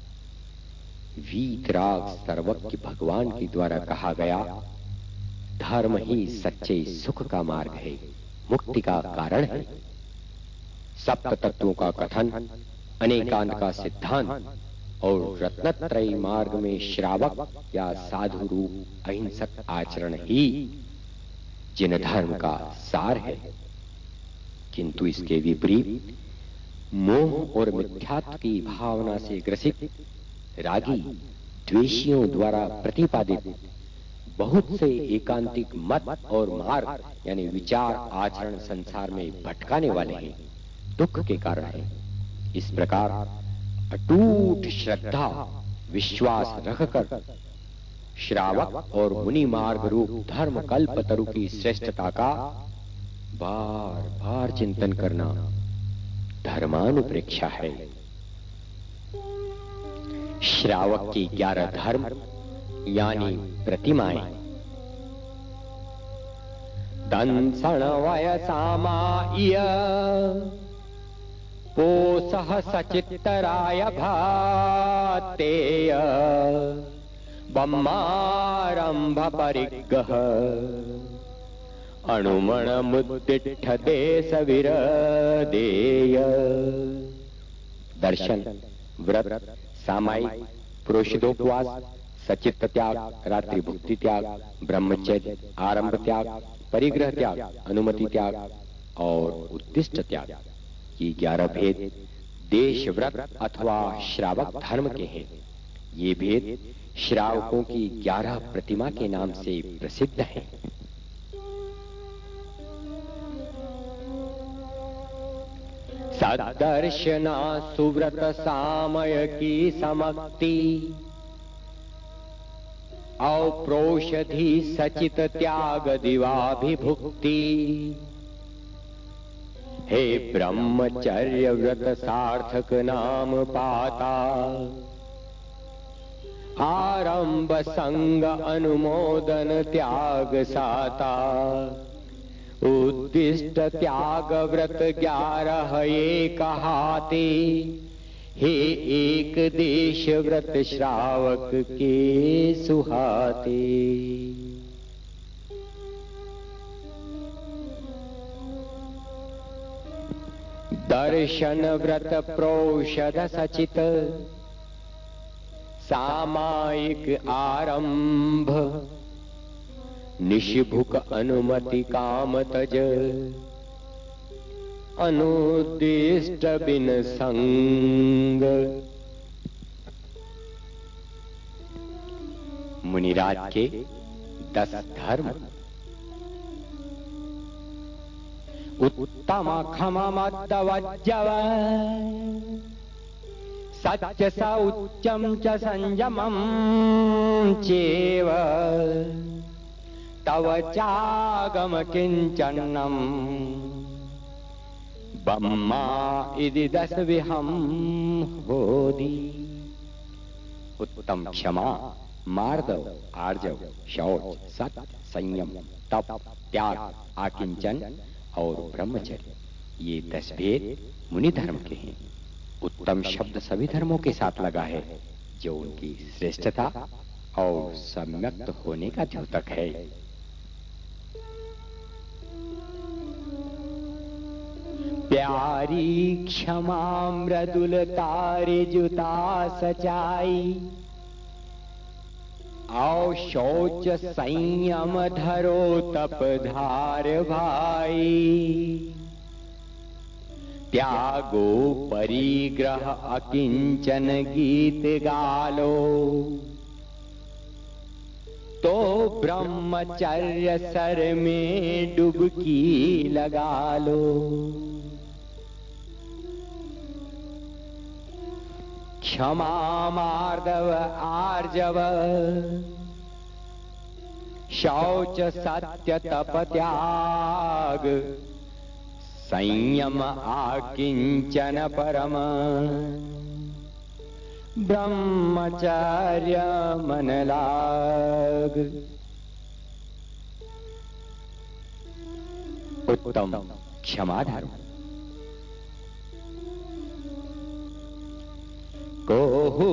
वीतराग सर्वज्ञ भगवान के द्वारा कहा गया, धर्म ही सच्चे सुख का मार्ग है, मुक्ति का कारण है। सप्त तत्वों का कथन, अनेकांत का सिद्धांत और रत्नत्रयी मार्ग में श्रावक या साधु रूप अहिंसक आचरण ही जिन धर्म का सार है। किंतु इसके विपरीत मोह और मिथ्यात्व की भावना से ग्रसित रागी द्वेषियों द्वारा प्रतिपादित बहुत से एकांतिक मत और मार्ग यानी विचार आचरण संसार में भटकाने वाले हैं, दुख के कारण हैं। इस प्रकार अटूट श्रद्धा विश्वास रखकर श्रावक और मुनि मार्ग रूप धर्म कल्पतरु की श्रेष्ठता का बार बार चिंतन करना धर्मानुप्रेक्षा है। श्रावक की 11 धर्म यानी प्रतिमाएं। दंसण वयसामाय पोसह सचित्तराय भातेय बम्मारंभ परिग्रह अणुमण मुद्दिष्ठ देश विरदेय। दर्शन, व्रत, सामायिक, पुरोषितोपवास, सचित्त त्याग, रात्रि भुक्ति त्याग, ब्रह्मचर्य, आरंभ त्याग, परिग्रह त्याग, अनुमति त्याग और उद्दिष्ट त्याग, ये 11 भेद देश व्रत अथवा श्रावक धर्म के हैं। ये भेद श्रावकों की 11 प्रतिमा के नाम से प्रसिद्ध हैं। सदर्शना सुव्रत सामय की समक्ति, औप्रोषधि सचित त्याग दिवाभिभुक्ति। हे ब्रह्मचर्य व्रत सार्थक नाम पाता, आरंभ संग अनुमोदन त्याग साता। उद्दिष्ट त्याग व्रत 11 ये कहाते, हे एक देश व्रत श्रावक के सुहाते। दर्शन व्रत प्रोषद सचित, सामायिक आरंभ। निशिभुक अनुमति काम तज, अनुद्दिष्ट बिन संग। मुनिराज के 10 धर्म। उत्तम खम मद्दवज्जव, सच्च स उच्चम च संयमं चेव। तव चागम किंचन्नम ब्रह्मा इति दश विहम होदी। उत्तम क्षमा, मार्दव, आर्जव, शौच, सत्य, संयम, तप, त्याग, आकिंचन और ब्रह्मचर्य, ये 10 भेद मुनि धर्म के हैं। उत्तम शब्द सभी धर्मों के साथ लगा है, जो उनकी श्रेष्ठता और सम्यक्त होने का द्योतक है। प्यारी क्षमा मृदुलता ऋजुता सच्चाई, आओ शौच संयम धरो तप धार भाई। त्यागो परिग्रह अकिंचन गीत गालो, तो ब्रह्मचर्य सर में डुबकी लगा लो। क्षमा मार्दव आर्जव, शौच सत्य तप त्याग, संयम आकिंचन परम, ब्रह्मचर्य मन लाग। उत्तम क्षमा धर्म। कोहु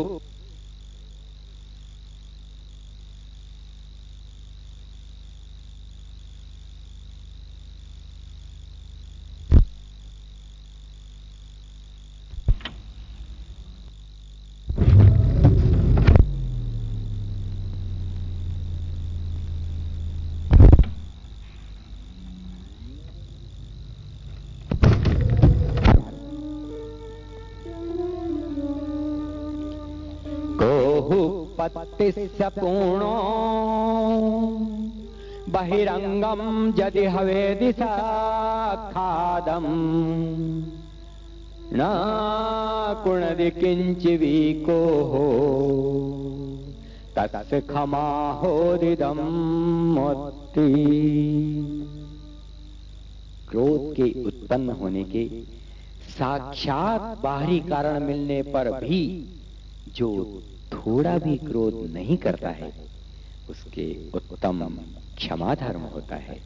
पत्तिस्य पूर्णो बहिरंगम यदि हवेदि साखादम, न कुणदि किंचिवीको हो तस्य क्षमा होदिदम मोत्ति। क्रोध के उत्पन्न होने के साक्षात बाहरी कारण मिलने पर भी जो थोड़ा भी क्रोध नहीं करता है, उसके उत्तम क्षमा धर्म होता है।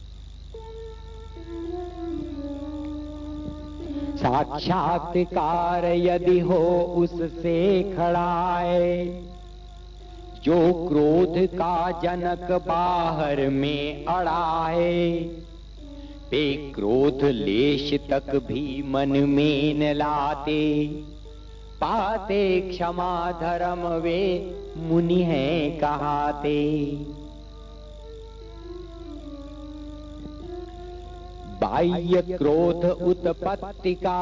साक्षात्कार यदि हो उससे खड़ाए, जो क्रोध का जनक बाहर में अड़ाए। पे क्रोध लेश तक भी मन में न लाते, पाते क्षमा धर्म वे मुनि हैं कहाते। बाह्य क्रोध उत्पत्ति का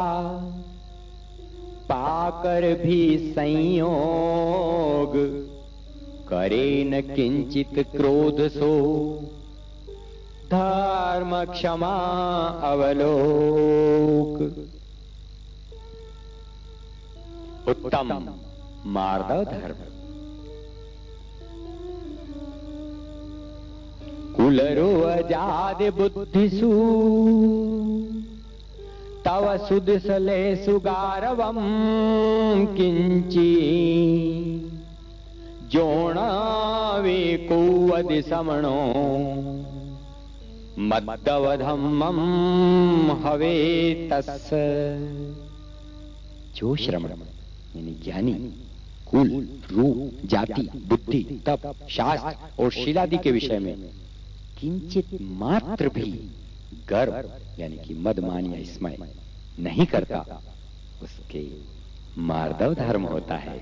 पाकर भी संयोग, करे न किंचित क्रोध सो धर्म क्षमा अवलोक। उत्तम मार्दव धर्म। कुलरो अजाद बुद्धिसु तव सुदिसले सुगारवम किंची, जोणावे को अदि समणो मद्दवधम्मम हवे तस्। जो श्रमण यानी ज्ञानी कुल, रूप, जाति, बुद्धि, तप, शास्त्र और शीलादि के विषय में किंचित मात्र भी गर्व यानी कि मदमान या स्मय नहीं करता, उसके मार्दव धर्म होता है।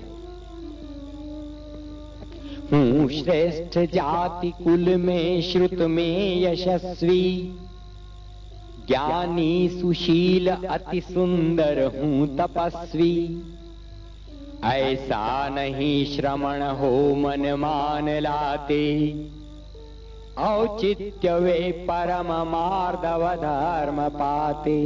हूँ श्रेष्ठ जाति कुल में श्रुत में यशस्वी, ज्ञानी सुशील अति सुंदर हूँ तपस्वी। ऐसा नहीं श्रमण हो मन मान लाते, औचित्य वे परम मार्दव धर्म पाते।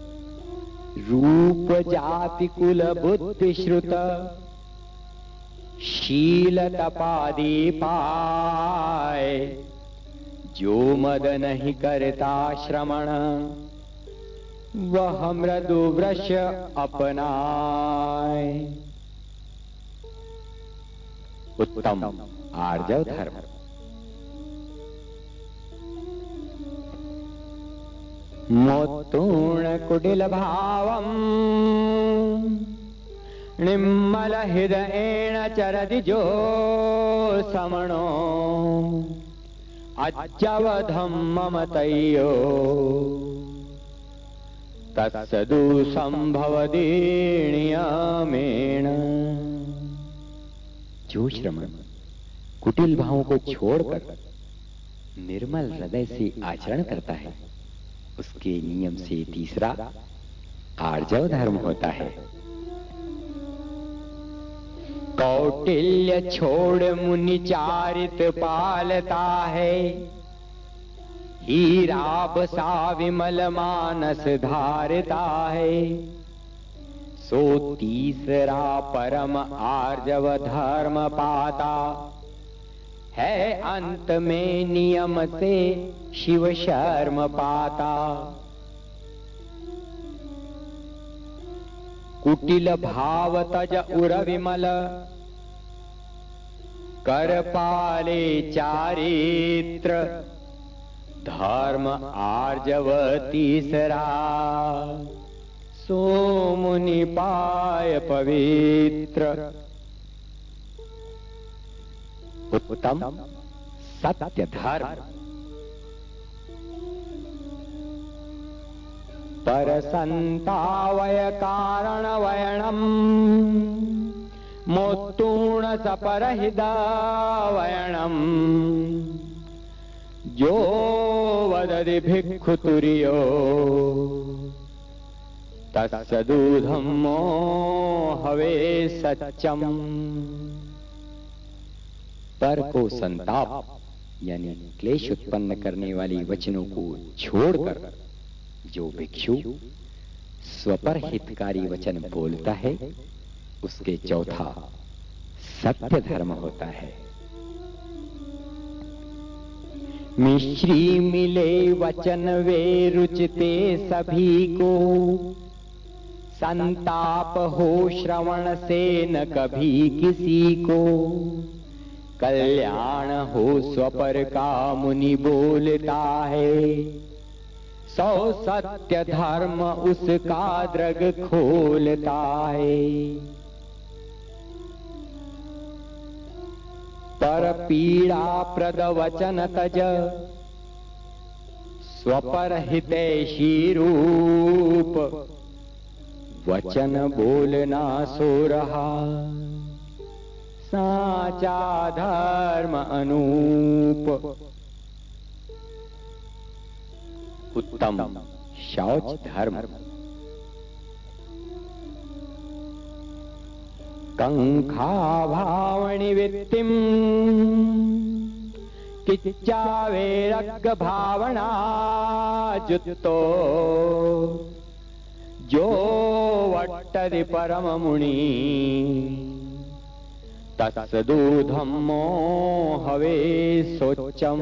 रूप जाति कुल बुद्धि श्रुत शील तपादि पाए, जो मद नहीं करता श्रवण, वह मृदु वृष अपनाए। उत्तम आर्जव धर्म। मोत्तूर्ण कुटिल भावम, निम्मल हृदयेण चरति जो समणो, अज्जवधम ममतयो तत्सदु संभवति नियमेन। जो श्रमण कुटिल भावों को छोड़कर निर्मल हृदय से आचरण करता है, उसके नियम से तीसरा आर्जव धर्म होता है। कौटिल्य छोड़ मुनि चारित पालता है, हीरा बसा विमल मानस धारता है। सो तीसरा परम आर्जव धर्म पाता है, अंत में नियम से शिव शर्म पाता। कुटिल भाव तज उर विमल, कर पाले चारित्र, धर्म आर्जव तीसरा, सो मुनि पाय पवित्र। उत्तम सत्य धर्म। पर संतावय कारण वयणम, मोत्तूर्ण सपरहित वयणम, जो वदति भिक्षु तुर्यो, तत्सदूधम्मो हवे सच्चम। पर को संताप यानी क्लेश उत्पन्न करने वाली वचनों को छोड़कर जो भिक्षु स्वपर हितकारी वचन बोलता है, उसके चौथा सत्य धर्म होता है। मिश्री मिले वचन वे रुचते सभी को, संताप हो श्रवण से न कभी किसी को। कल्याण हो स्वपर का मुनि बोलता है, सौ सत्य धर्म उसका दृग खोलता है। पर पीड़ा प्रद वचन तज, स्वपर हितैषी रूप, वचन बोलना सो रहा, साचा धर्म अनूप। उत्तम शौच धर्म। कंखा भावनि वित्तिम, किच्चा वैरग्य भावना जुत्तो, जो वट्टति परम मुनि, तत्सदूधम्मो हवे सोच्चम।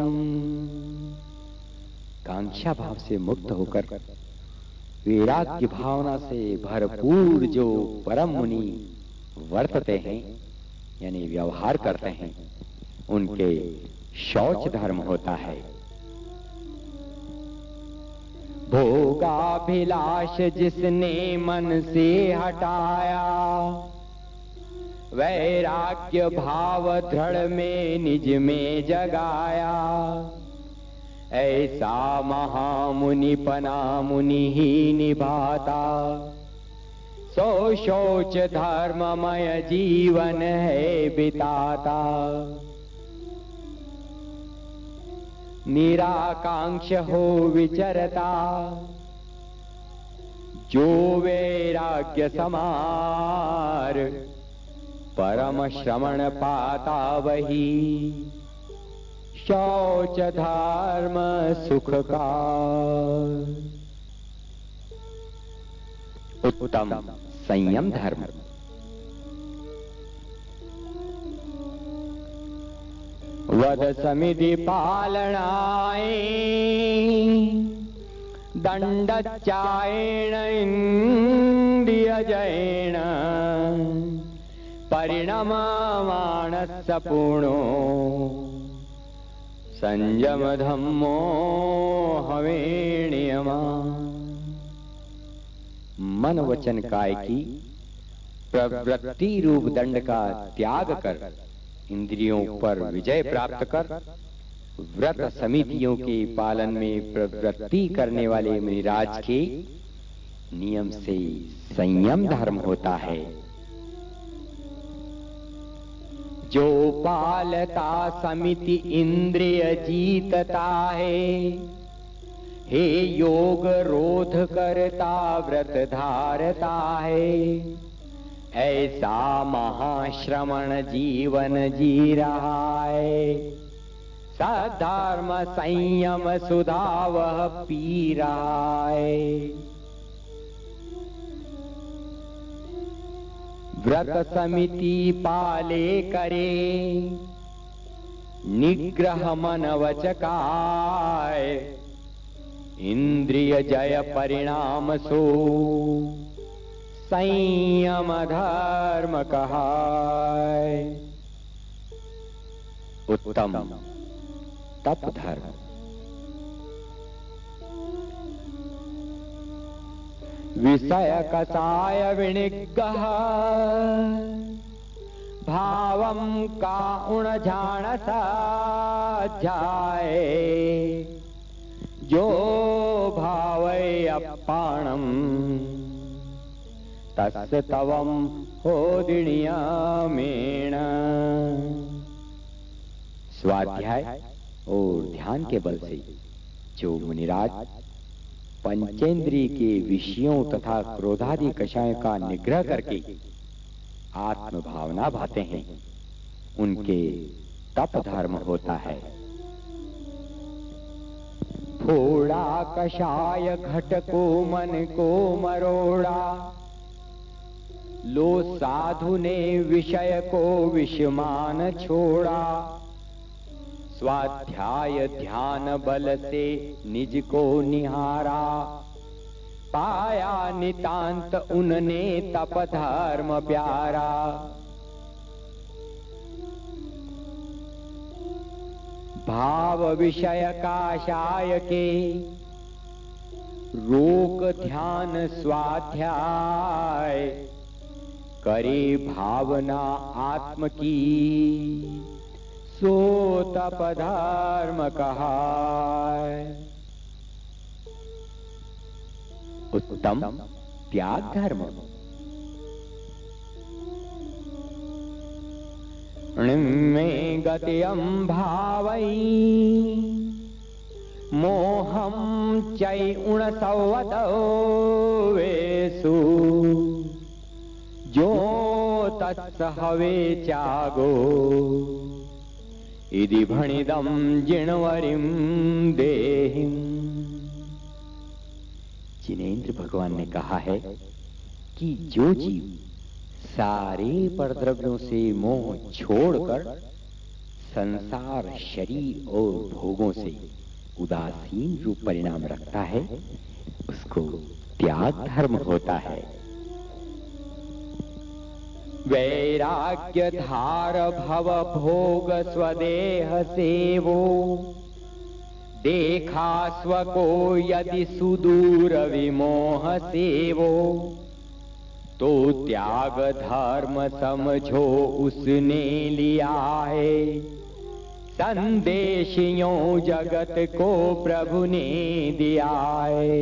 कांक्षा भाव से मुक्त होकर वैराग्य भावना से भरपूर जो परम मुनि वर्तते हैं यानी व्यवहार करते हैं, उनके शौच धर्म होता है। भोगाभिलाष जिसने मन से हटाया, वैराग्य भाव दृढ़ में निज में जगाया। ऐसा महामुनि पना मुनि ही निभाता, सो शौच धर्ममय जीवन है बिताता। निराकांक्ष हो विचरता, जो वैराग्य समार, परम श्रवण पाता वही, शौच धर्म सुख का। उत्तम संयम धर्म। वद समिति पालनाय दंडच्चायेण इंद्रियजयेन परिणममानः पूर्णो संयम धम्मो हवेणियमा। मन वचन काय की प्रवृत्ति रूप दंड का त्याग कर इंद्रियों पर विजय प्राप्त कर व्रत समितियों के पालन में प्रवृत्ति करने वाले मुनिराज के नियम से संयम धर्म होता है। जो पालता समिति इंद्रिय जीतता है, हे योग रोध करता व्रत धारता है, ऐसा महाश्रमण जीवन जी रहा है। सधर्म संयम सुधा वह पी रहा है। व्रत समिति पाले करे निग्रह मन वचकाय, इंद्रिय जय परिणाम सो संयम धर्म कहाय। उत्तम तप धर्म। विषय कसाय विनिग्रह भावम का उण झाण साध्याय, जो भावय अपाणम तस्य तवम होदिनियामेण। स्वाध्याय और ध्यान के बल से जो मुनिराज पंचेंद्रिय के विषयों तथा क्रोधादि कषायों का निग्रह करके आत्म भावना भाते हैं, उनके तप धर्म होता है। थोड़ा कषाय घट को मन को मरोड़ा, लो साधु ने विषय को विषमान छोड़ा। स्वाध्याय ध्यान बल से निज को निहारा, पाया नितांत उनने तप धर्म प्यारा। भाव विषय काषाय के रोक ध्यान स्वाध्याय, करे भावना आत्म की सो तप धर्म कहाय। उत्तम त्याग धर्म। में गत्यम भावै मोहम चै उण सवदवेसु, जो तत्स हवे चागो इति भणिदम जिणवरिम देहिम। जिनेंद्र भगवान ने कहा है कि जो जीव सारे परद्रव्यों से मोह छोड़कर संसार शरीर और भोगों से उदासीन रूप परिणाम रखता है, उसको त्याग धर्म होता है। वैराग्य धार भव भोग स्वदेह सेवो, देखा स्व को यदि सुदूर विमोह सेवो, तो त्याग धर्म समझो उसने लिया है। संदेश यों जगत को प्रभु ने दिया है।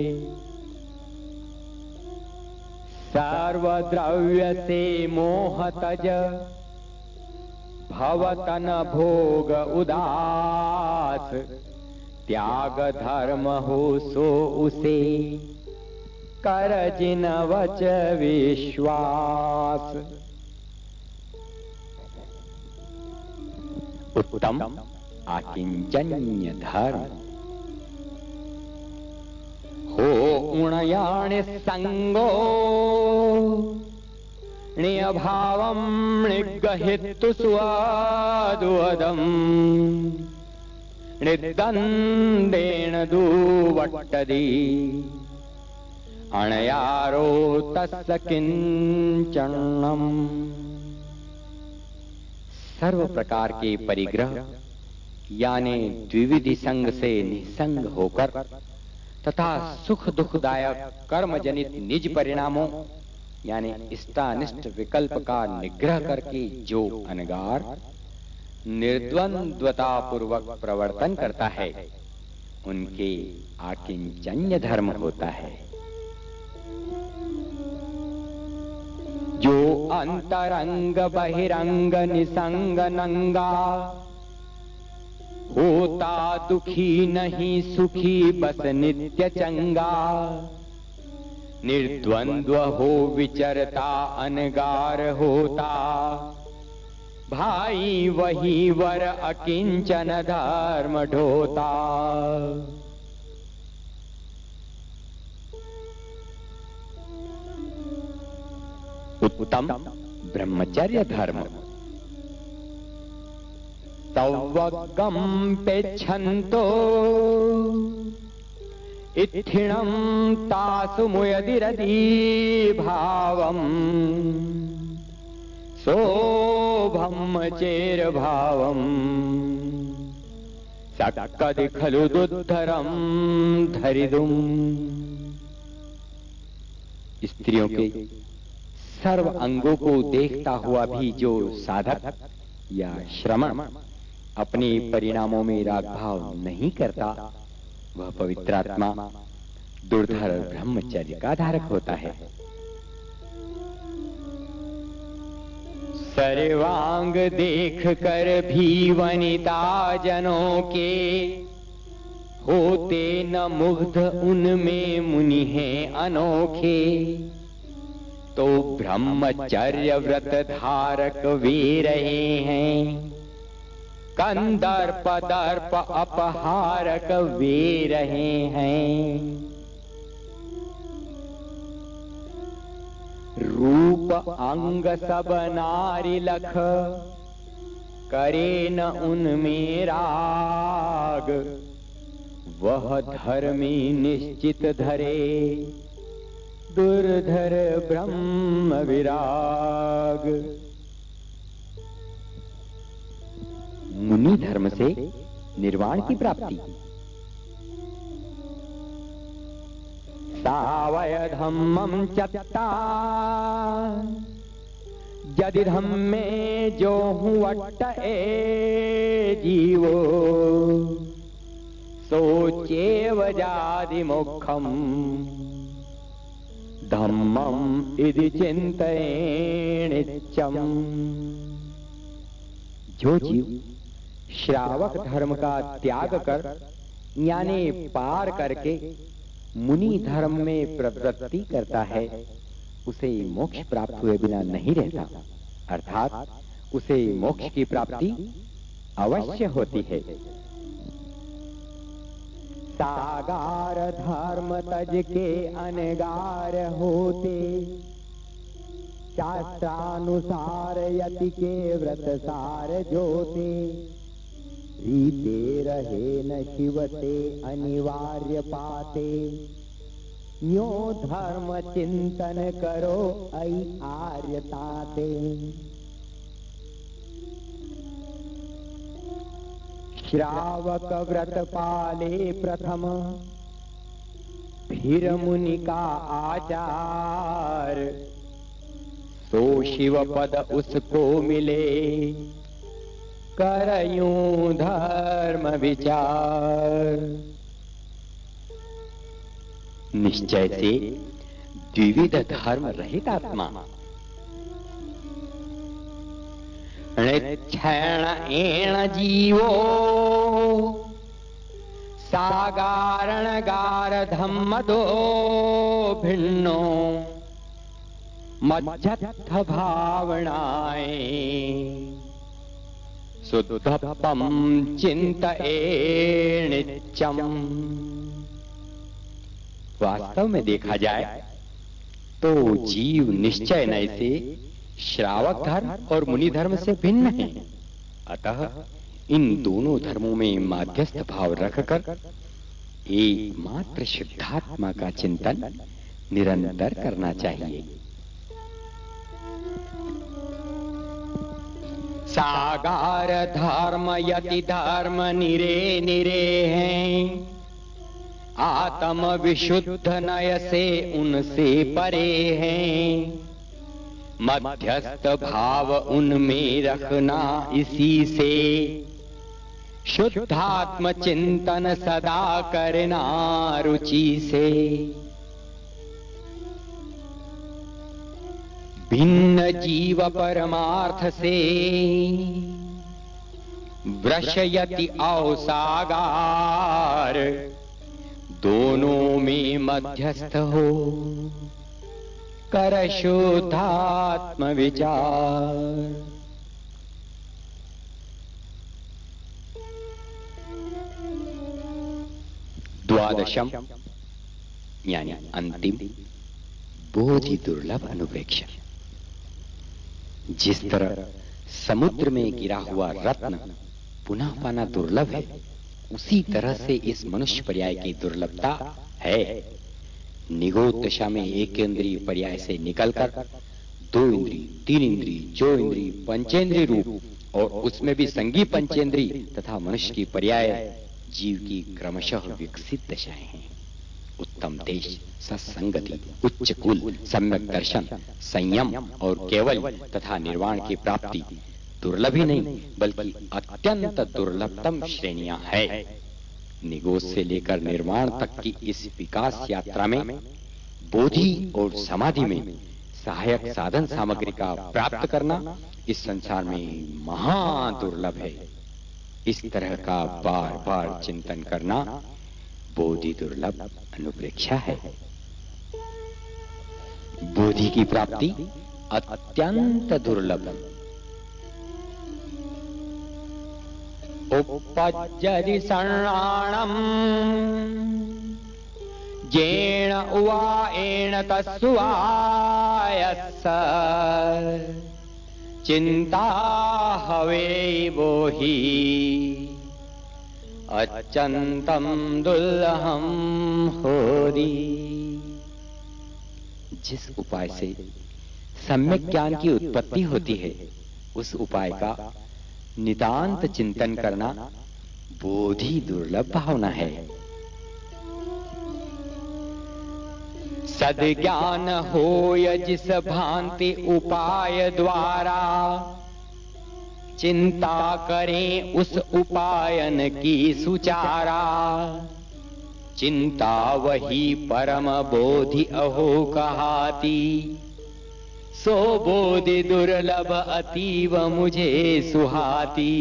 सर्वद्रव्य से मोह तज भवतन भोग उदास, त्याग धर्म हो सो उसे कर जिन वच विश्वास। उत्तम आकिंचन्य धर्म। हो उणयाण संगो ण्यभावं णिगहितु स्वादुवदम् णिद्दन्देन दुवट्टदी अणयारो तस्य किंचनम्। सर्व प्रकार के परिग्रह यानी द्विविधि संग से निसंग होकर तथा सुख दुखदायक कर्म जनित निज परिणामों यानी इष्टानिष्ट विकल्प का निग्रह करके जो अनगार निर्द्वंद्वता पूर्वक प्रवर्तन करता है उनके आकिंचन्य धर्म होता है। जो अंतरंग बहिरंग निसंग नंगा होता दुखी नहीं सुखी बस नित्य चंगा निर्द्वंद्व हो विचरता अनगार होता भाई वही वर अकिंचन धर्म ढोता। उत्तम ब्रह्मचर्य धर्म तवगम पेच्छन्तो इत्थिणं तासु मुयदिरदी भावम् सोभम्मचेर भावम् सक्कदि खलु दुद्धरम धरिदुम्। स्त्रियों के सर्व अंगों को देखता हुआ भी जो साधक या श्रमण अपने परिणामों में राग भाव नहीं करता वह पवित्रात्मा दुर्धर ब्रह्मचर्य का धारक होता है। सर्वांग देख कर भी वनिता जनों के होते न मुग्ध उनमें मुनि हैं अनोखे तो ब्रह्मचर्य व्रत धारक वे रहे हैं कंदर्प दर्प अपहारक वे रहे हैं। रूप अंग सब नारी लख करे न उनमें राग वह धर्मी निश्चित धरे दुर्धर ब्रह्म विराग। मुनि धर्म से निर्वाण की प्राप्ति। सावय धम्मं चत्ता यदि धम्मे जो हुवट्ट ए जीवो सोचेव जादि मोक्षम धम्मं इति चिंतयेनित्यम्। जो जीव श्रावक धर्म का त्याग कर यानी पार करके मुनि धर्म में प्रवृत्ति करता है उसे मोक्ष प्राप्त हुए बिना नहीं रहता अर्थात उसे मोक्ष की प्राप्ति अवश्य होती है। सागार धर्म तज के अनगार होते शास्त्रानुसार यति के व्रत सार जोते रीते रहे न शिवते अनिवार्य पाते यो धर्म चिंतन करो ऐ आर्यताते। श्रावक व्रत पाले प्रथम फिर मुनि का आचार सो शिव पद उसको मिले करयूं धर्म विचार। निश्चय से द्विविध धर्म रहित आत्मा क्षण एण जीवो सागारण गार धम्म दो भिन्नो मज्जत्थ भावनाएं शुद्धपम चिंतयेनित्यम्। वास्तव में देखा जाए तो जीव निश्चय नय से श्रावक धर्म और मुनि धर्म से भिन्न है। अतः इन दोनों धर्मों में माध्यस्थ भाव रखकर एकमात्र शुद्धात्मा का चिंतन निरंतर करना चाहिए। सागार धर्म यति धर्म निरे निरे हैं, आत्म विशुद्ध नय से उनसे परे हैं। मध्यस्थ भाव उनमें रखना इसी से, शुद्धात्म चिंतन सदा करना रुचि से। भिन्न जीव परमार्थ से वृषयति औसागार, दोनों में मध्यस्थ हो कर शुद्धात्म विचार। द्वादशम यानी अंतिम बोधि दुर्लभ अनुप्रेक्षा। जिस तरह समुद्र में गिरा हुआ रत्न पुनः पाना दुर्लभ है, उसी तरह से इस मनुष्य पर्याय की दुर्लभता है। निगोद दशा में एक इंद्रिय पर्याय से निकलकर दो इंद्रिय, तीन इंद्रिय, जो इंद्रिय, पंचेंद्रिय रूप और उसमें भी संगी पंचेंद्रिय तथा मनुष्य की पर्याय जीव की क्रमशः विकसित दशाएं हैं। उत्तम देश, सत्संगति, उच्च कुल, सम्यक दर्शन, संयम और केवल तथा निर्वाण की प्राप्ति दुर्लभ ही नहीं बल्कि अत्यंत दुर्लभतम श्रेणियां है। निगोद से लेकर निर्वाण तक की इस विकास यात्रा में बोधि और समाधि में सहायक साधन सामग्री का प्राप्त करना इस संसार में महादुर्लभ है। इस तरह का बार बार चिंतन करना बोधि दुर्लभ अनुप्रेक्षा है। बोधि की प्राप्ति अत्यंत दुर्लभ। उपपज्यति शरणाणम् येन उवा एण तस्सुवायस्स, चिंता हवे वो ही अत्यंतम दुर्लभम होरी। जिस उपाय से सम्यक ज्ञान की उत्पत्ति होती है, उस उपाय का नितांत चिंतन करना बोधि दुर्लभ भावना है। सद्ज्ञान होय जिस भांति उपाय द्वारा, चिंता करें उस उपायन की सुचारा। चिंता वही परम बोधि अहो कहाती, सो बोधि दुर्लभ अतीव मुझे सुहाती।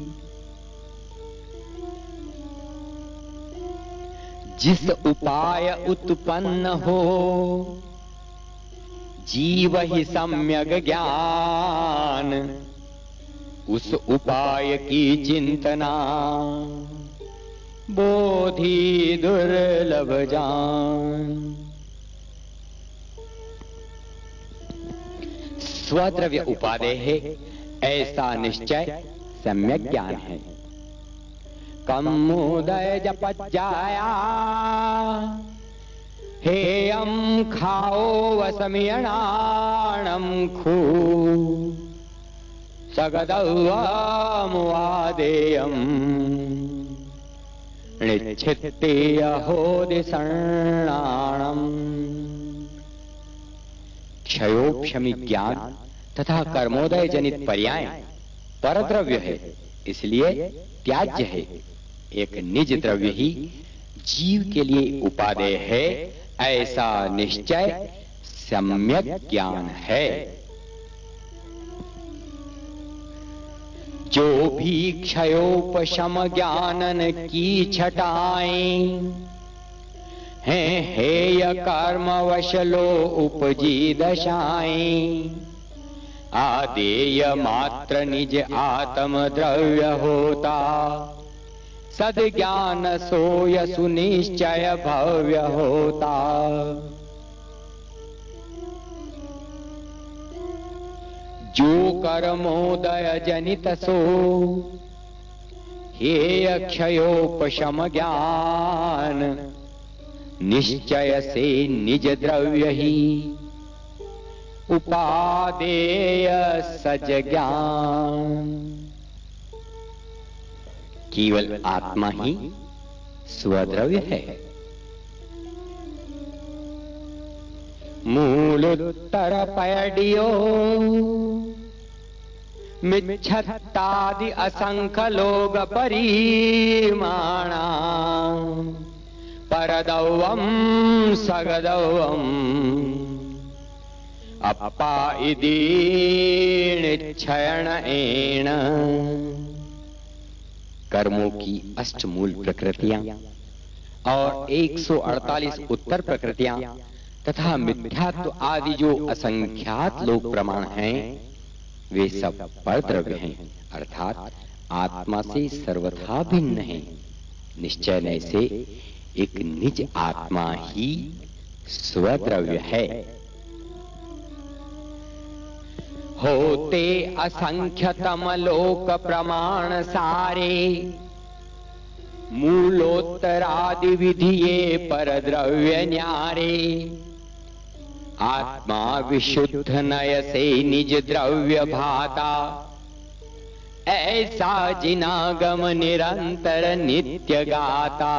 जिस उपाय उत्पन्न हो जीव ही सम्यक ज्ञान, उस उपाय की चिंतना बोधि दुर्लभ जान। स्वद्रव्य उपादेय है ऐसा निश्चय सम्यक ज्ञान है। कम्मुदय जपज्जाया हेयम खाओ वसमियणाणम खू, सगदौवामुवादेयम निच्छित्तेय होदि शरणाणम। क्षयोक्षमी ज्ञान तथा कर्मोदय जनित पर्याय परद्रव्य है, इसलिए त्याज्य है। एक निज द्रव्य ही जीव के लिए उपादेय है ऐसा निश्चय सम्यक ज्ञान है। जो भी क्षयोपशम ज्ञानन की छटाएं, हैं हेय कर्मवश लो उपजी दशाएं। आदेय मात्र निज आत्म द्रव्य होता, सद्ज्ञान सोय सुनिश्चय भव्य होता। जो कर्मोदय जनित सो हे अक्षयोपशम ज्ञान, निश्चय से निज द्रव्य ही उपादेय सज ज्ञान। केवल आत्मा ही स्वद्रव्य है। मूलोत्तर पयडियो मिच्छत्तादि असंख्य लोग परिमाणा, परदौवम सगदौवम अपा इदीण एण। कर्मों की अष्टमूल प्रकृतियां और 148 उत्तर प्रकृतियां तथा मिथ्यात्व आदि जो असंख्यात लोक प्रमाण हैं, वे सब परद्रव्य हैं, अर्थात आत्मा से सर्वथा भिन्न हैं। निश्चय नय से एक निज आत्मा ही स्वद्रव्य है। होते असंख्यतम लोक प्रमाण सारे, मूलोत्तरादि विधिये परद्रव्य न्यारे। आत्मा विशुद्ध नय से निज द्रव्य भाता, ऐसा जिनागम निरंतर नित्य गाता।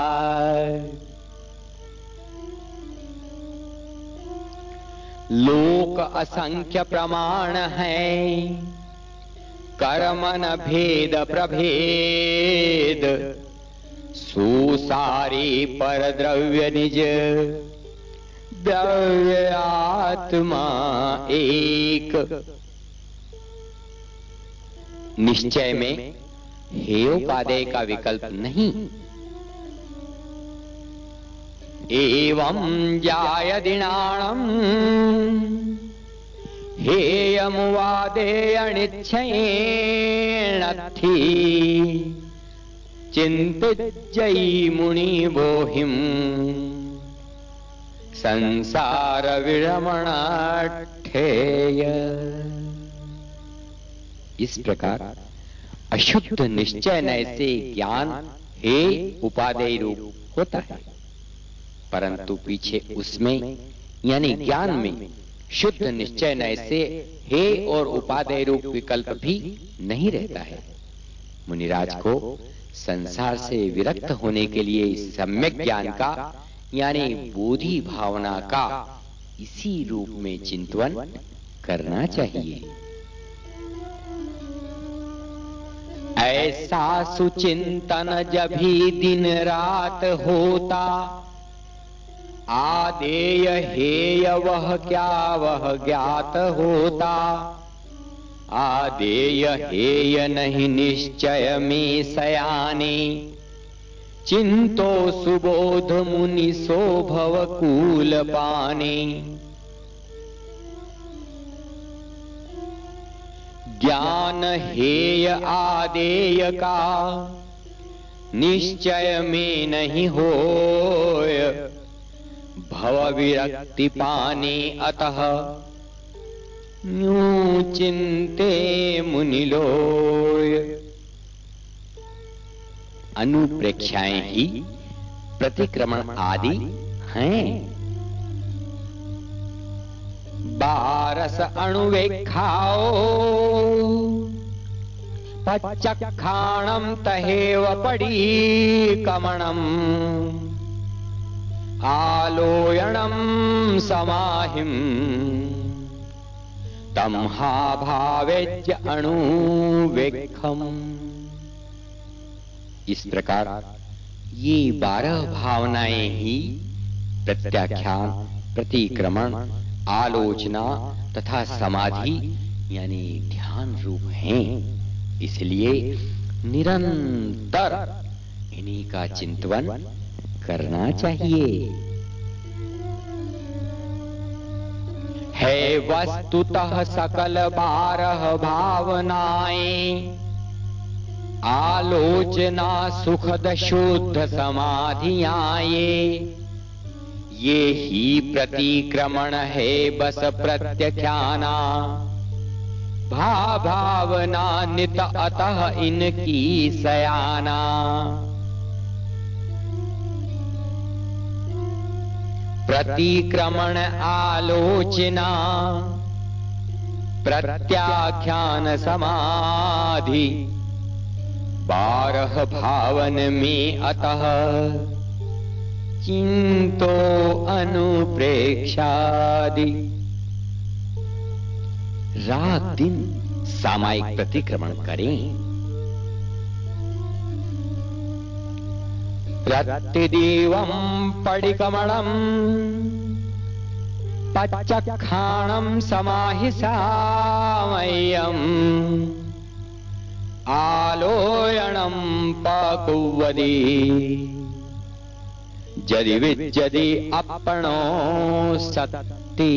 लोक असंख्य प्रमाण है, कर्मन भेद प्रभेद। सुसारी पर द्रव्य निज द्रव्य आत्मा एक। निश्चय में हेयोपादेय का विकल्प नहीं। एवं जायदिणाणम् हेयमुवादेय अनिच्छयेणत्थि, चिन्तिज्जयी मुनि बोहिम् संसार विरमणाठेय। इस प्रकार अशुद्ध निश्चय नय से ज्ञान हे उपादेय रूप होता है, परंतु पीछे उसमें यानी ज्ञान में शुद्ध निश्चय नय से हे और उपादेय रूप विकल्प भी नहीं रहता है। मुनिराज को संसार से विरक्त होने के लिए सम्यक ज्ञान का यानी बोधि भावना का इसी रूप में चिंतन करना चाहिए। ऐसा सुचिंतन जब भी दिन रात होता, आदेय हेय वह क्या वह ज्ञात होता। आदेय हेय नहीं निश्चय में सयाने, चिंतो सुबोध मुनि सो भव कूल पाने। ज्ञान हेय आदेय का निश्चय में नहीं होय, भव विरक्ति पाने अतः न्यू चिंते मुनिलोय। अनुप्रेक्षाएं ही प्रतिक्रमण आदि हैं। बारस अणुवेक्षाओ पच्चक्षाणम तहेव पड़ी कमणम, आलोयणम समाहिम तमहा भावेज्य अणुवेक्षम। इस प्रकार ये 12 भावनाएं ही प्रत्याख्यान, प्रतिक्रमण, आलोचना तथा समाधि यानी ध्यान रूप हैं। इसलिए निरंतर इन्हीं का चिंतन करना चाहिए। है वस्तुतः सकल 12 भावनाएं, आलोचना सुखद शुद्ध समाधियां ये ही प्रतिक्रमण है बस प्रत्याख्याना। भावना नित अतः इनकी सयाना। प्रतिक्रमण आलोचना प्रत्याख्यान समाधि 12 भावन में अतः चिंतो अनुप्रेक्षादि। रात दिन सामायिक प्रतिक्रमण करें। प्रतिदेवं पडिकमणं पच्चक्षाणं समाहिसामय्यम् आलोयणं पकुवदी जदि विज्जति अपनो सत्ति।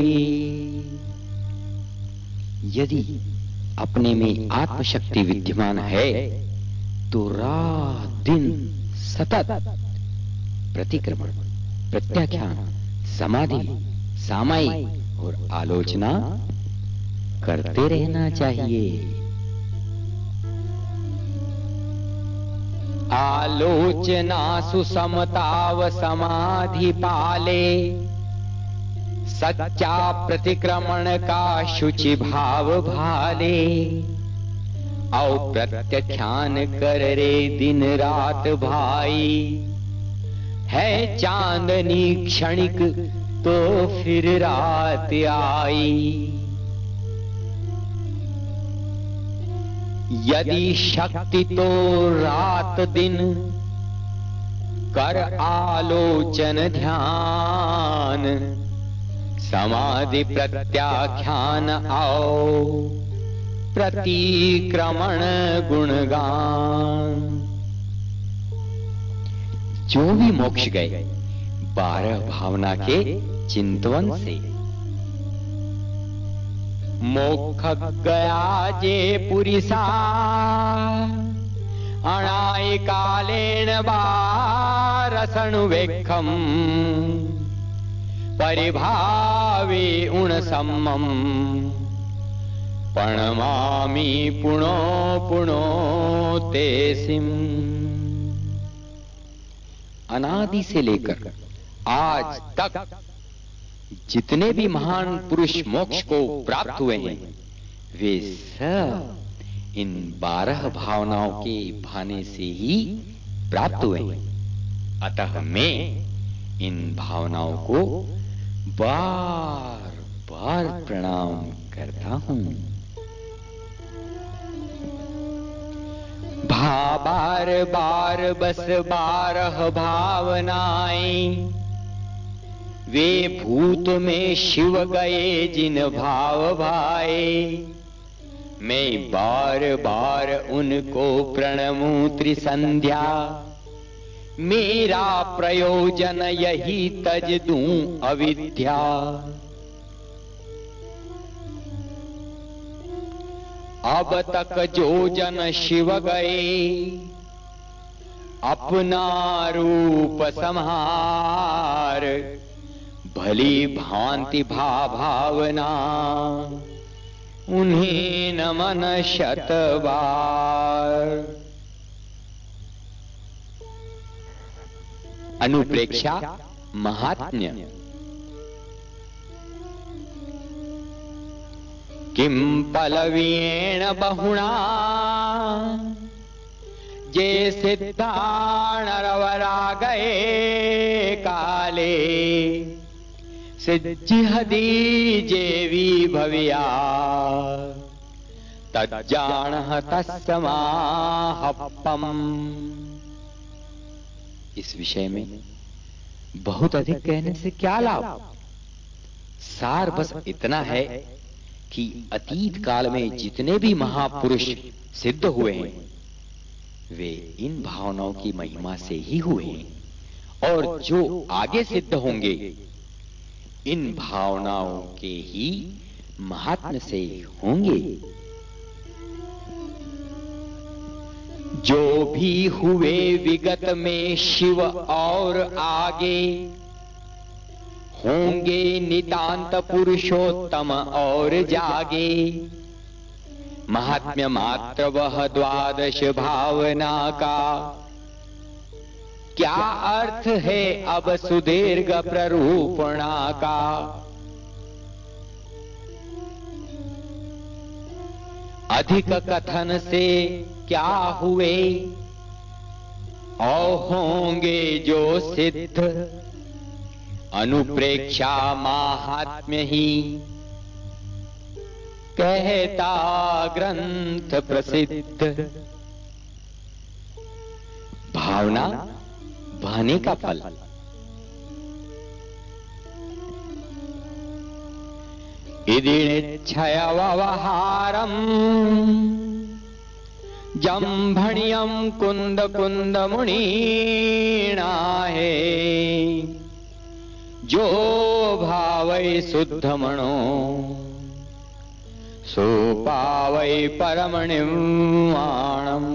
यदि अपने में आत्मशक्ति विद्यमान है तो रात दिन सतत प्रतिक्रमण, प्रत्याख्यान, समाधि, सामायिक और आलोचना करते रहना चाहिए। आलोचना सुसमताव समाधि पाले सच्चा प्रतिक्रमण का शुचि भाव भाले। औ प्रत्याख्यान कर रे दिन रात भाई है चांदनी क्षणिक तो फिर रात आई। यदि शक्ति तो रात दिन कर आलोचन ध्यान समाधि प्रत्याख्यान आओ प्रतिक्रमण गुणगान। जो भी मोक्ष गए 12 भावना के चिंतवन से। मोक्ष गया जे पुरिसा अणाय कालेन बारसणुवेक्षम परिभावे उण सम्मम प्रणमामि पुनो पुनो ते सिम। अनादि से लेकर आज तक जितने भी महान पुरुष मोक्ष को प्राप्त हुए हैं वे सब इन 12 भावनाओं के भाने से ही प्राप्त हुए हैं। अतः मैं इन भावनाओं को बार बार प्रणाम करता हूं। बार बार बस 12 भावनाएं वे भूत में शिव गए जिन भाव भाए। मैं बार बार उनको प्रणमूं त्रिसंध्या मेरा प्रयोजन यही तज दूं अविद्या। अब तक जो जन शिव गए अपना रूप संहार भली भांति भावना उन्हें नमन शतबार। अनुप्रेक्षा महात्म्य। किम पलवीण बहुणा जे सिद्धाणरवरा गए काले सिज्जिहदी जेवी भविया तज्जानः तस्समाहप्पम। इस विषय में बहुत अधिक कहने से क्या लाभ। सार बस इतना है कि अतीत काल में जितने भी महापुरुष सिद्ध हुए हैं वे इन भावनाओं की महिमा से ही हुए हैं और जो आगे सिद्ध होंगे इन भावनाओं के ही महात्म्य से होंगे। जो भी हुए विगत में शिव और आगे होंगे नितांत पुरुषोत्तम और जागे। महात्म्य मात्र वह द्वादश भावना का, क्या अर्थ है अब सुदीर्घ प्ररूपणा का। अधिक कथन से क्या हुए और होंगे जो सिद्ध, अनुप्रेक्षा महात्म्य ही कहता ग्रंथ प्रसिद्ध। भावना बहने का फल। इदिच्छय व्यवहारम जंभणियम कुंद कुंद मुनीना है, जो भावै शुद्ध मनो सो पावै परम निर्वाणम।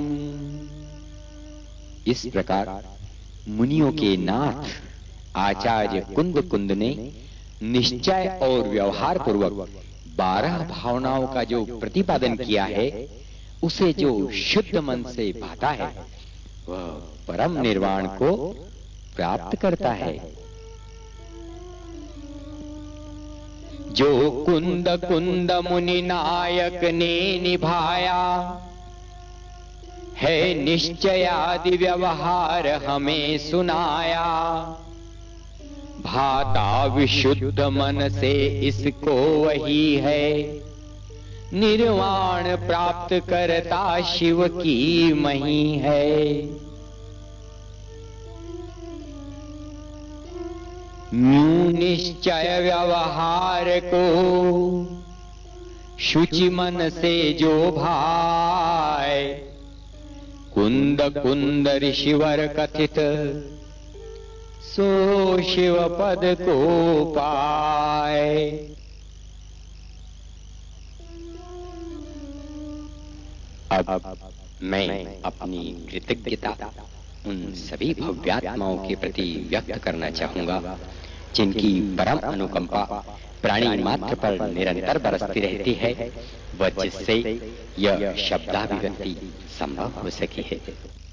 इस प्रकार मुनियों के नाथ आचार्य कुंद कुंद ने निश्चय और व्यवहार पूर्वक 12 भावनाओं का जो प्रतिपादन किया है, उसे जो शुद्ध मन से पाता है वह परम निर्वाण को प्राप्त करता है। जो कुंद कुंद मुनि नायक ने निभाया है, निश्चयादि व्यवहार हमें सुनाया। भाता विशुद्ध मन से इसको वही है, निर्वाण प्राप्त करता शिव की मही है। निश्चय व्यवहार को शुचि मन से जो भाए, कुंद कुंद ऋषिवर कथित सो शिव पद को पाए। अब मैं अपनी कृतज्ञता उन सभी भव्यात्माओं के प्रति व्यक्त करना चाहूंगा जिनकी परम अनुकंपा प्राणी मात्र पर निरंतर बरसती रहती है व जिससे यह शब्दाभिव्यक्ति संभव हो सकी है।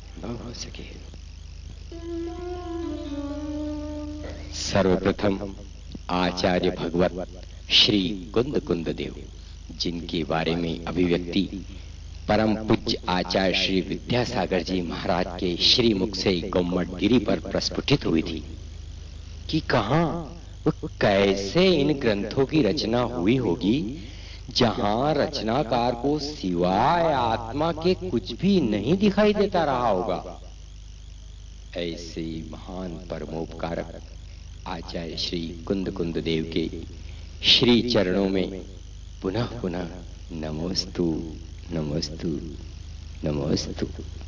सर्वप्रथम आचार्य भगवत श्री कुंद कुंद देव, जिनके बारे में अभिव्यक्ति परम पूज्य आचार्य श्री विद्यासागर जी महाराज के श्री मुख से गोम्मट गिरी पर प्रस्फुटित हुई थी कि कहां कैसे इन ग्रंथों की रचना हुई होगी, जहां रचनाकार को सिवाय आत्मा के कुछ भी नहीं दिखाई देता रहा होगा। ऐसे महान परमोपकारक आचार्य श्री कुंद कुंद देव के श्री चरणों में पुनः पुनः नमोस्तु नमोस्तु नमोस्तु।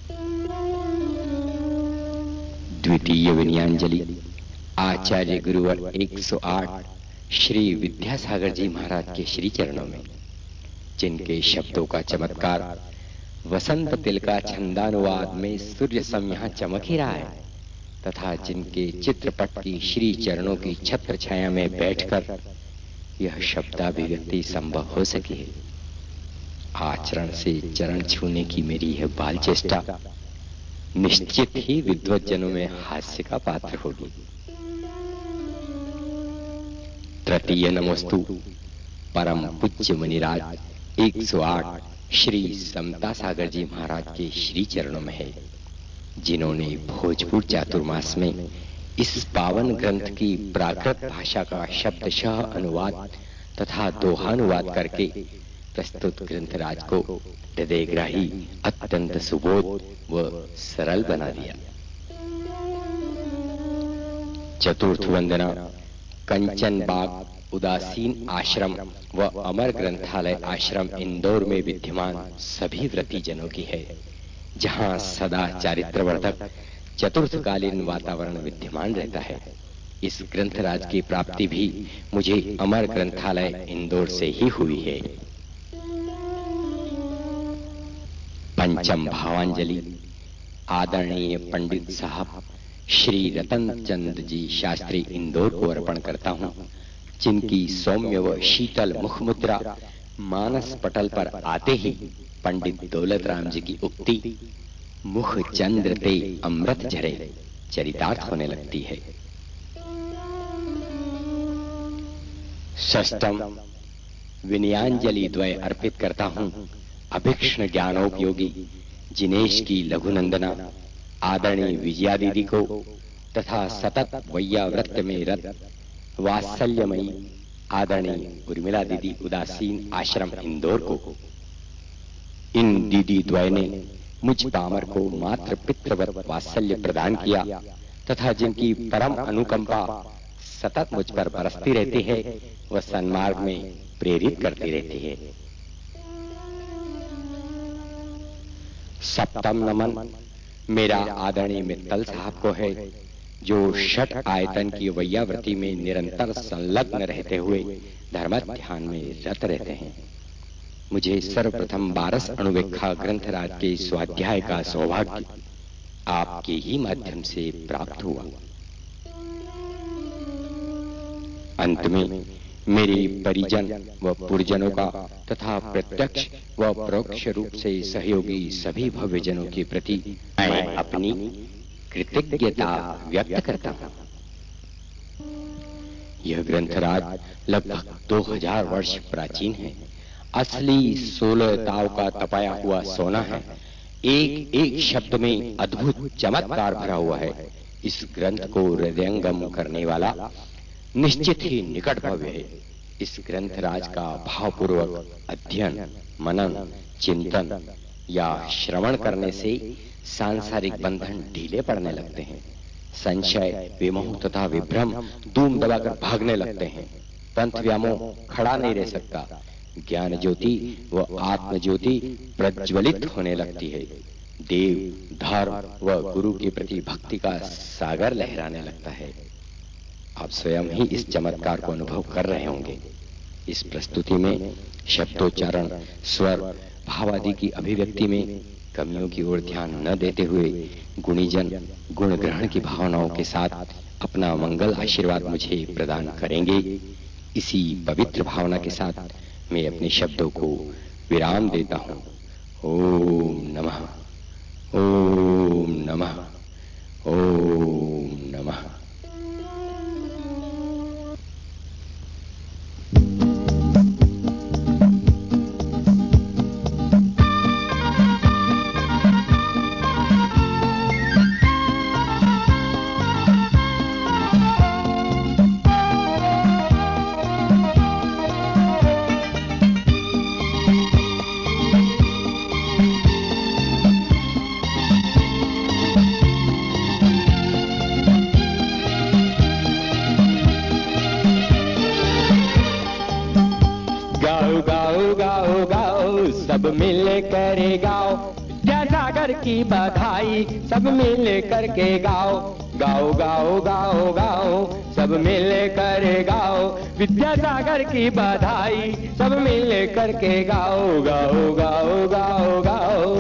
द्वितीय विनयांजलि आचार्य गुरुवर 108 श्री विद्यासागर जी महाराज के श्री चरणों में, जिनके शब्दों का चमत्कार वसंत तिल का छंदानुवाद में सूर्य सम यहाँ चमक ही रहा है, तथा जिनके चित्रपट की श्री चरणों की छत्र छाया में बैठकर यह शब्दाभिव्यक्ति संभव हो सकी है। आचरण से चरण छूने की मेरी यह बाल चेष्टा निश्चित ही विद्वत जनों में हास्य का पात्र होगी। तृतीय नमोस्तु परम पूज्य मुनिराज 108 श्री समता सागर जी महाराज के श्री चरणों में है, जिन्होंने भोजपुर चातुर्मास में इस पावन ग्रंथ की प्राकृत भाषा का शब्दशः अनुवाद तथा दोहानुवाद करके प्रस्तुत ग्रंथराज को हृदयग्राही, अत्यंत सुबोध व सरल बना दिया। चतुर्थ वंदना कंचन बाग उदासीन आश्रम व अमर ग्रंथालय आश्रम इंदौर में विद्यमान सभी व्रती जनों की है, जहां सदा चारित्रवर्धक चतुर्थकालीन वातावरण विद्यमान रहता है। इस ग्रंथराज की प्राप्ति भी मुझे अमर ग्रंथालय इंदौर से ही हुई है। पंचम भावांजलि आदरणीय पंडित साहब श्री रतन चंद जी शास्त्री इंदौर को अर्पण करता हूं, जिनकी सौम्य व शीतल मुख मुद्रा मानस पटल पर आते ही पंडित दौलत राम जी की उक्ति मुख चंद्र ते अमृत झरे चरितार्थ होने लगती है। षष्टम विनयांजलि द्वय अर्पित करता हूं अभिक्षण ज्ञानोपयोगी जिनेश की लघुनंदना आदरणीय विजया दीदी को तथा सतत वैयावृत्त में रत वात्सल्यमयी आदरणीय उर्मिला दीदी उदासीन आश्रम इंदौर को। इन दीदी द्वय ने मुझ पामर को मात्र पितृवत वात्सल्य प्रदान किया तथा जिनकी परम अनुकंपा सतत मुझ पर बरसती रहती है वह सन्मार्ग में प्रेरित करती रहती है। सप्तम नमन मेरा आदरणीय मित्तल साहब को है जो षट आयतन की वैयावृत्ति में निरंतर संलग्न रहते हुए धर्म ध्यान में रत रहते हैं। मुझे सर्वप्रथम 12 अणुवीक्षा ग्रंथराज के स्वाध्याय का सौभाग्य आपके ही माध्यम से प्राप्त हुआ। अंत में मेरे परिजन व पुरजनों का तथा प्रत्यक्ष व परोक्ष रूप से सहयोगी सभी भव्यजनों के प्रति मैं अपनी कृतज्ञता व्यक्त करता हूं। यह ग्रंथराज लगभग 2000 वर्ष प्राचीन है। असली 16 ताव का तपाया हुआ सोना है। एक एक शब्द में अद्भुत चमत्कार भरा हुआ है। इस ग्रंथ को हृदयंगम करने वाला निश्चित ही निकट भव्य है। इस ग्रंथराज का भावपूर्वक अध्ययन मनन चिंतन या श्रवण करने से सांसारिक बंधन ढीले पड़ने लगते हैं। संशय विमोह तथा विभ्रम धूम दबाकर भागने लगते हैं। पंथ व्यामोह खड़ा नहीं रह सकता। ज्ञान ज्योति व आत्म ज्योति प्रज्वलित होने लगती है। देव धर्म व गुरु के प्रति भक्ति का सागर लहराने लगता है। आप स्वयं ही इस चमत्कार को अनुभव कर रहे होंगे। इस प्रस्तुति में शब्दोच्चारण स्वर भाव आदि की अभिव्यक्ति में कमियों की ओर ध्यान न देते हुए गुणीजन गुण ग्रहण की भावनाओं के साथ अपना मंगल आशीर्वाद मुझे प्रदान करेंगे। इसी पवित्र भावना के साथ मैं अपने शब्दों को विराम देता हूं। ओम नमः ओम नमः ओम नमः। सब मिल कर गाओ विद्यासागर की बधाई। सब मिल कर के गाओ गाओ गाओ गाओ गाओ। सब मिल कर गाओ विद्यासागर की बधाई। सब मिल कर के गाओ गाओ गाओ गाओ गाओ।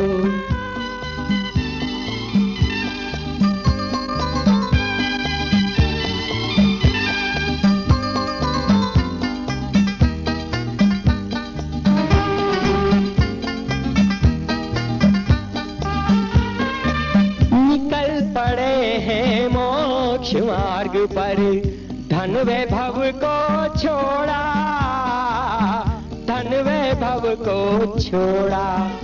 मार्ग पर धन वैभव को छोड़ा। धन वैभव को छोड़ा।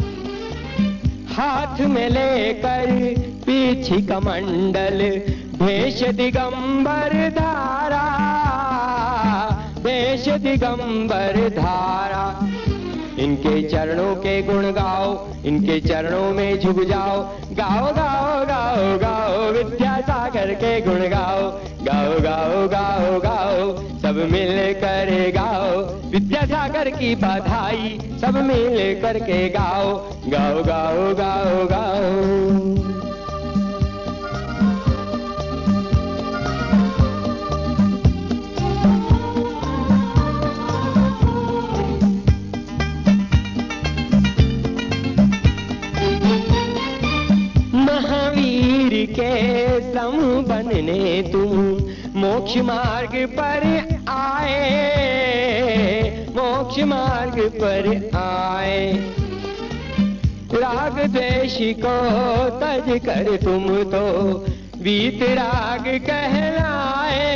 हाथ में लेकर पीछे कमंडल भेष दिगंबर धारा। भेष दिगंबर धारा। इनके चरणों के गुण गाओ इनके चरणों में झुक जाओ। गाओ गाओ गाओ गाओ विद्यासागर के गुण गाओ गाओ गाओ गाओ गाओ। सब मिल कर गाओ विद्यासागर की बधाई। सब मिल कर के गाओ गाओ गाओ गाओ गाओ। के सम बनने तुम मोक्ष मार्ग पर आए। मोक्ष मोक्ष मार्ग पर आए। राग द्वेष को तज कर तुम तो वीतराग कहलाए,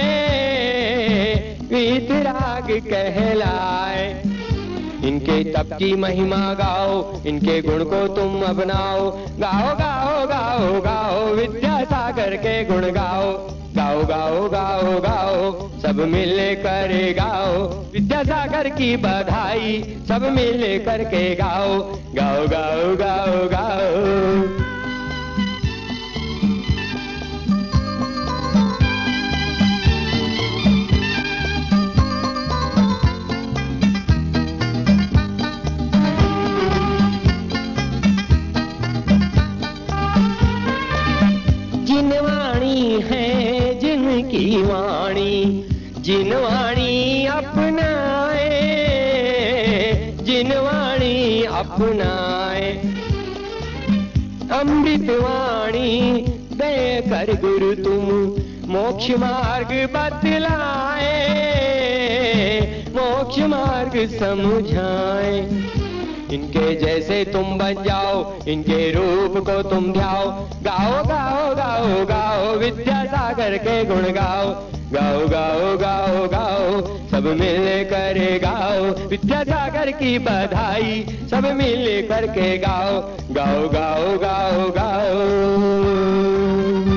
वीतराग कहलाए। इनके तप की महिमा गाओ, इनके गुण को तुम अपनाओ। गाओ गाओ गाओ गाओ विद्यासागर के गुण गाओ। गाओ गाओ गाओ गाओ सब मिल कर गाओ, विद्यासागर की बधाई सब मिल कर के गाओ। गाओ गाओ गाओ गाओ। जिनवाणी है जिनकी वाणी, जिनवाणी अपनाए, जिनवाणी अपनाए। अमृतवाणी दे कर गुरु तुम मोक्ष मार्ग बतलाए, मोक्ष मार्ग समझाए। इनके जैसे तुम बन जाओ, इनके रूप को तुम ध्याओ। गाओ गाओ गाओ गाओ विद्यासागर के गुण गाओ। गाओ गाओ गाओ गाओ सब मिल कर गाओ, विद्यासागर की बधाई सब मिल कर के गाओ। गाओ गाओ गाओ गाओ।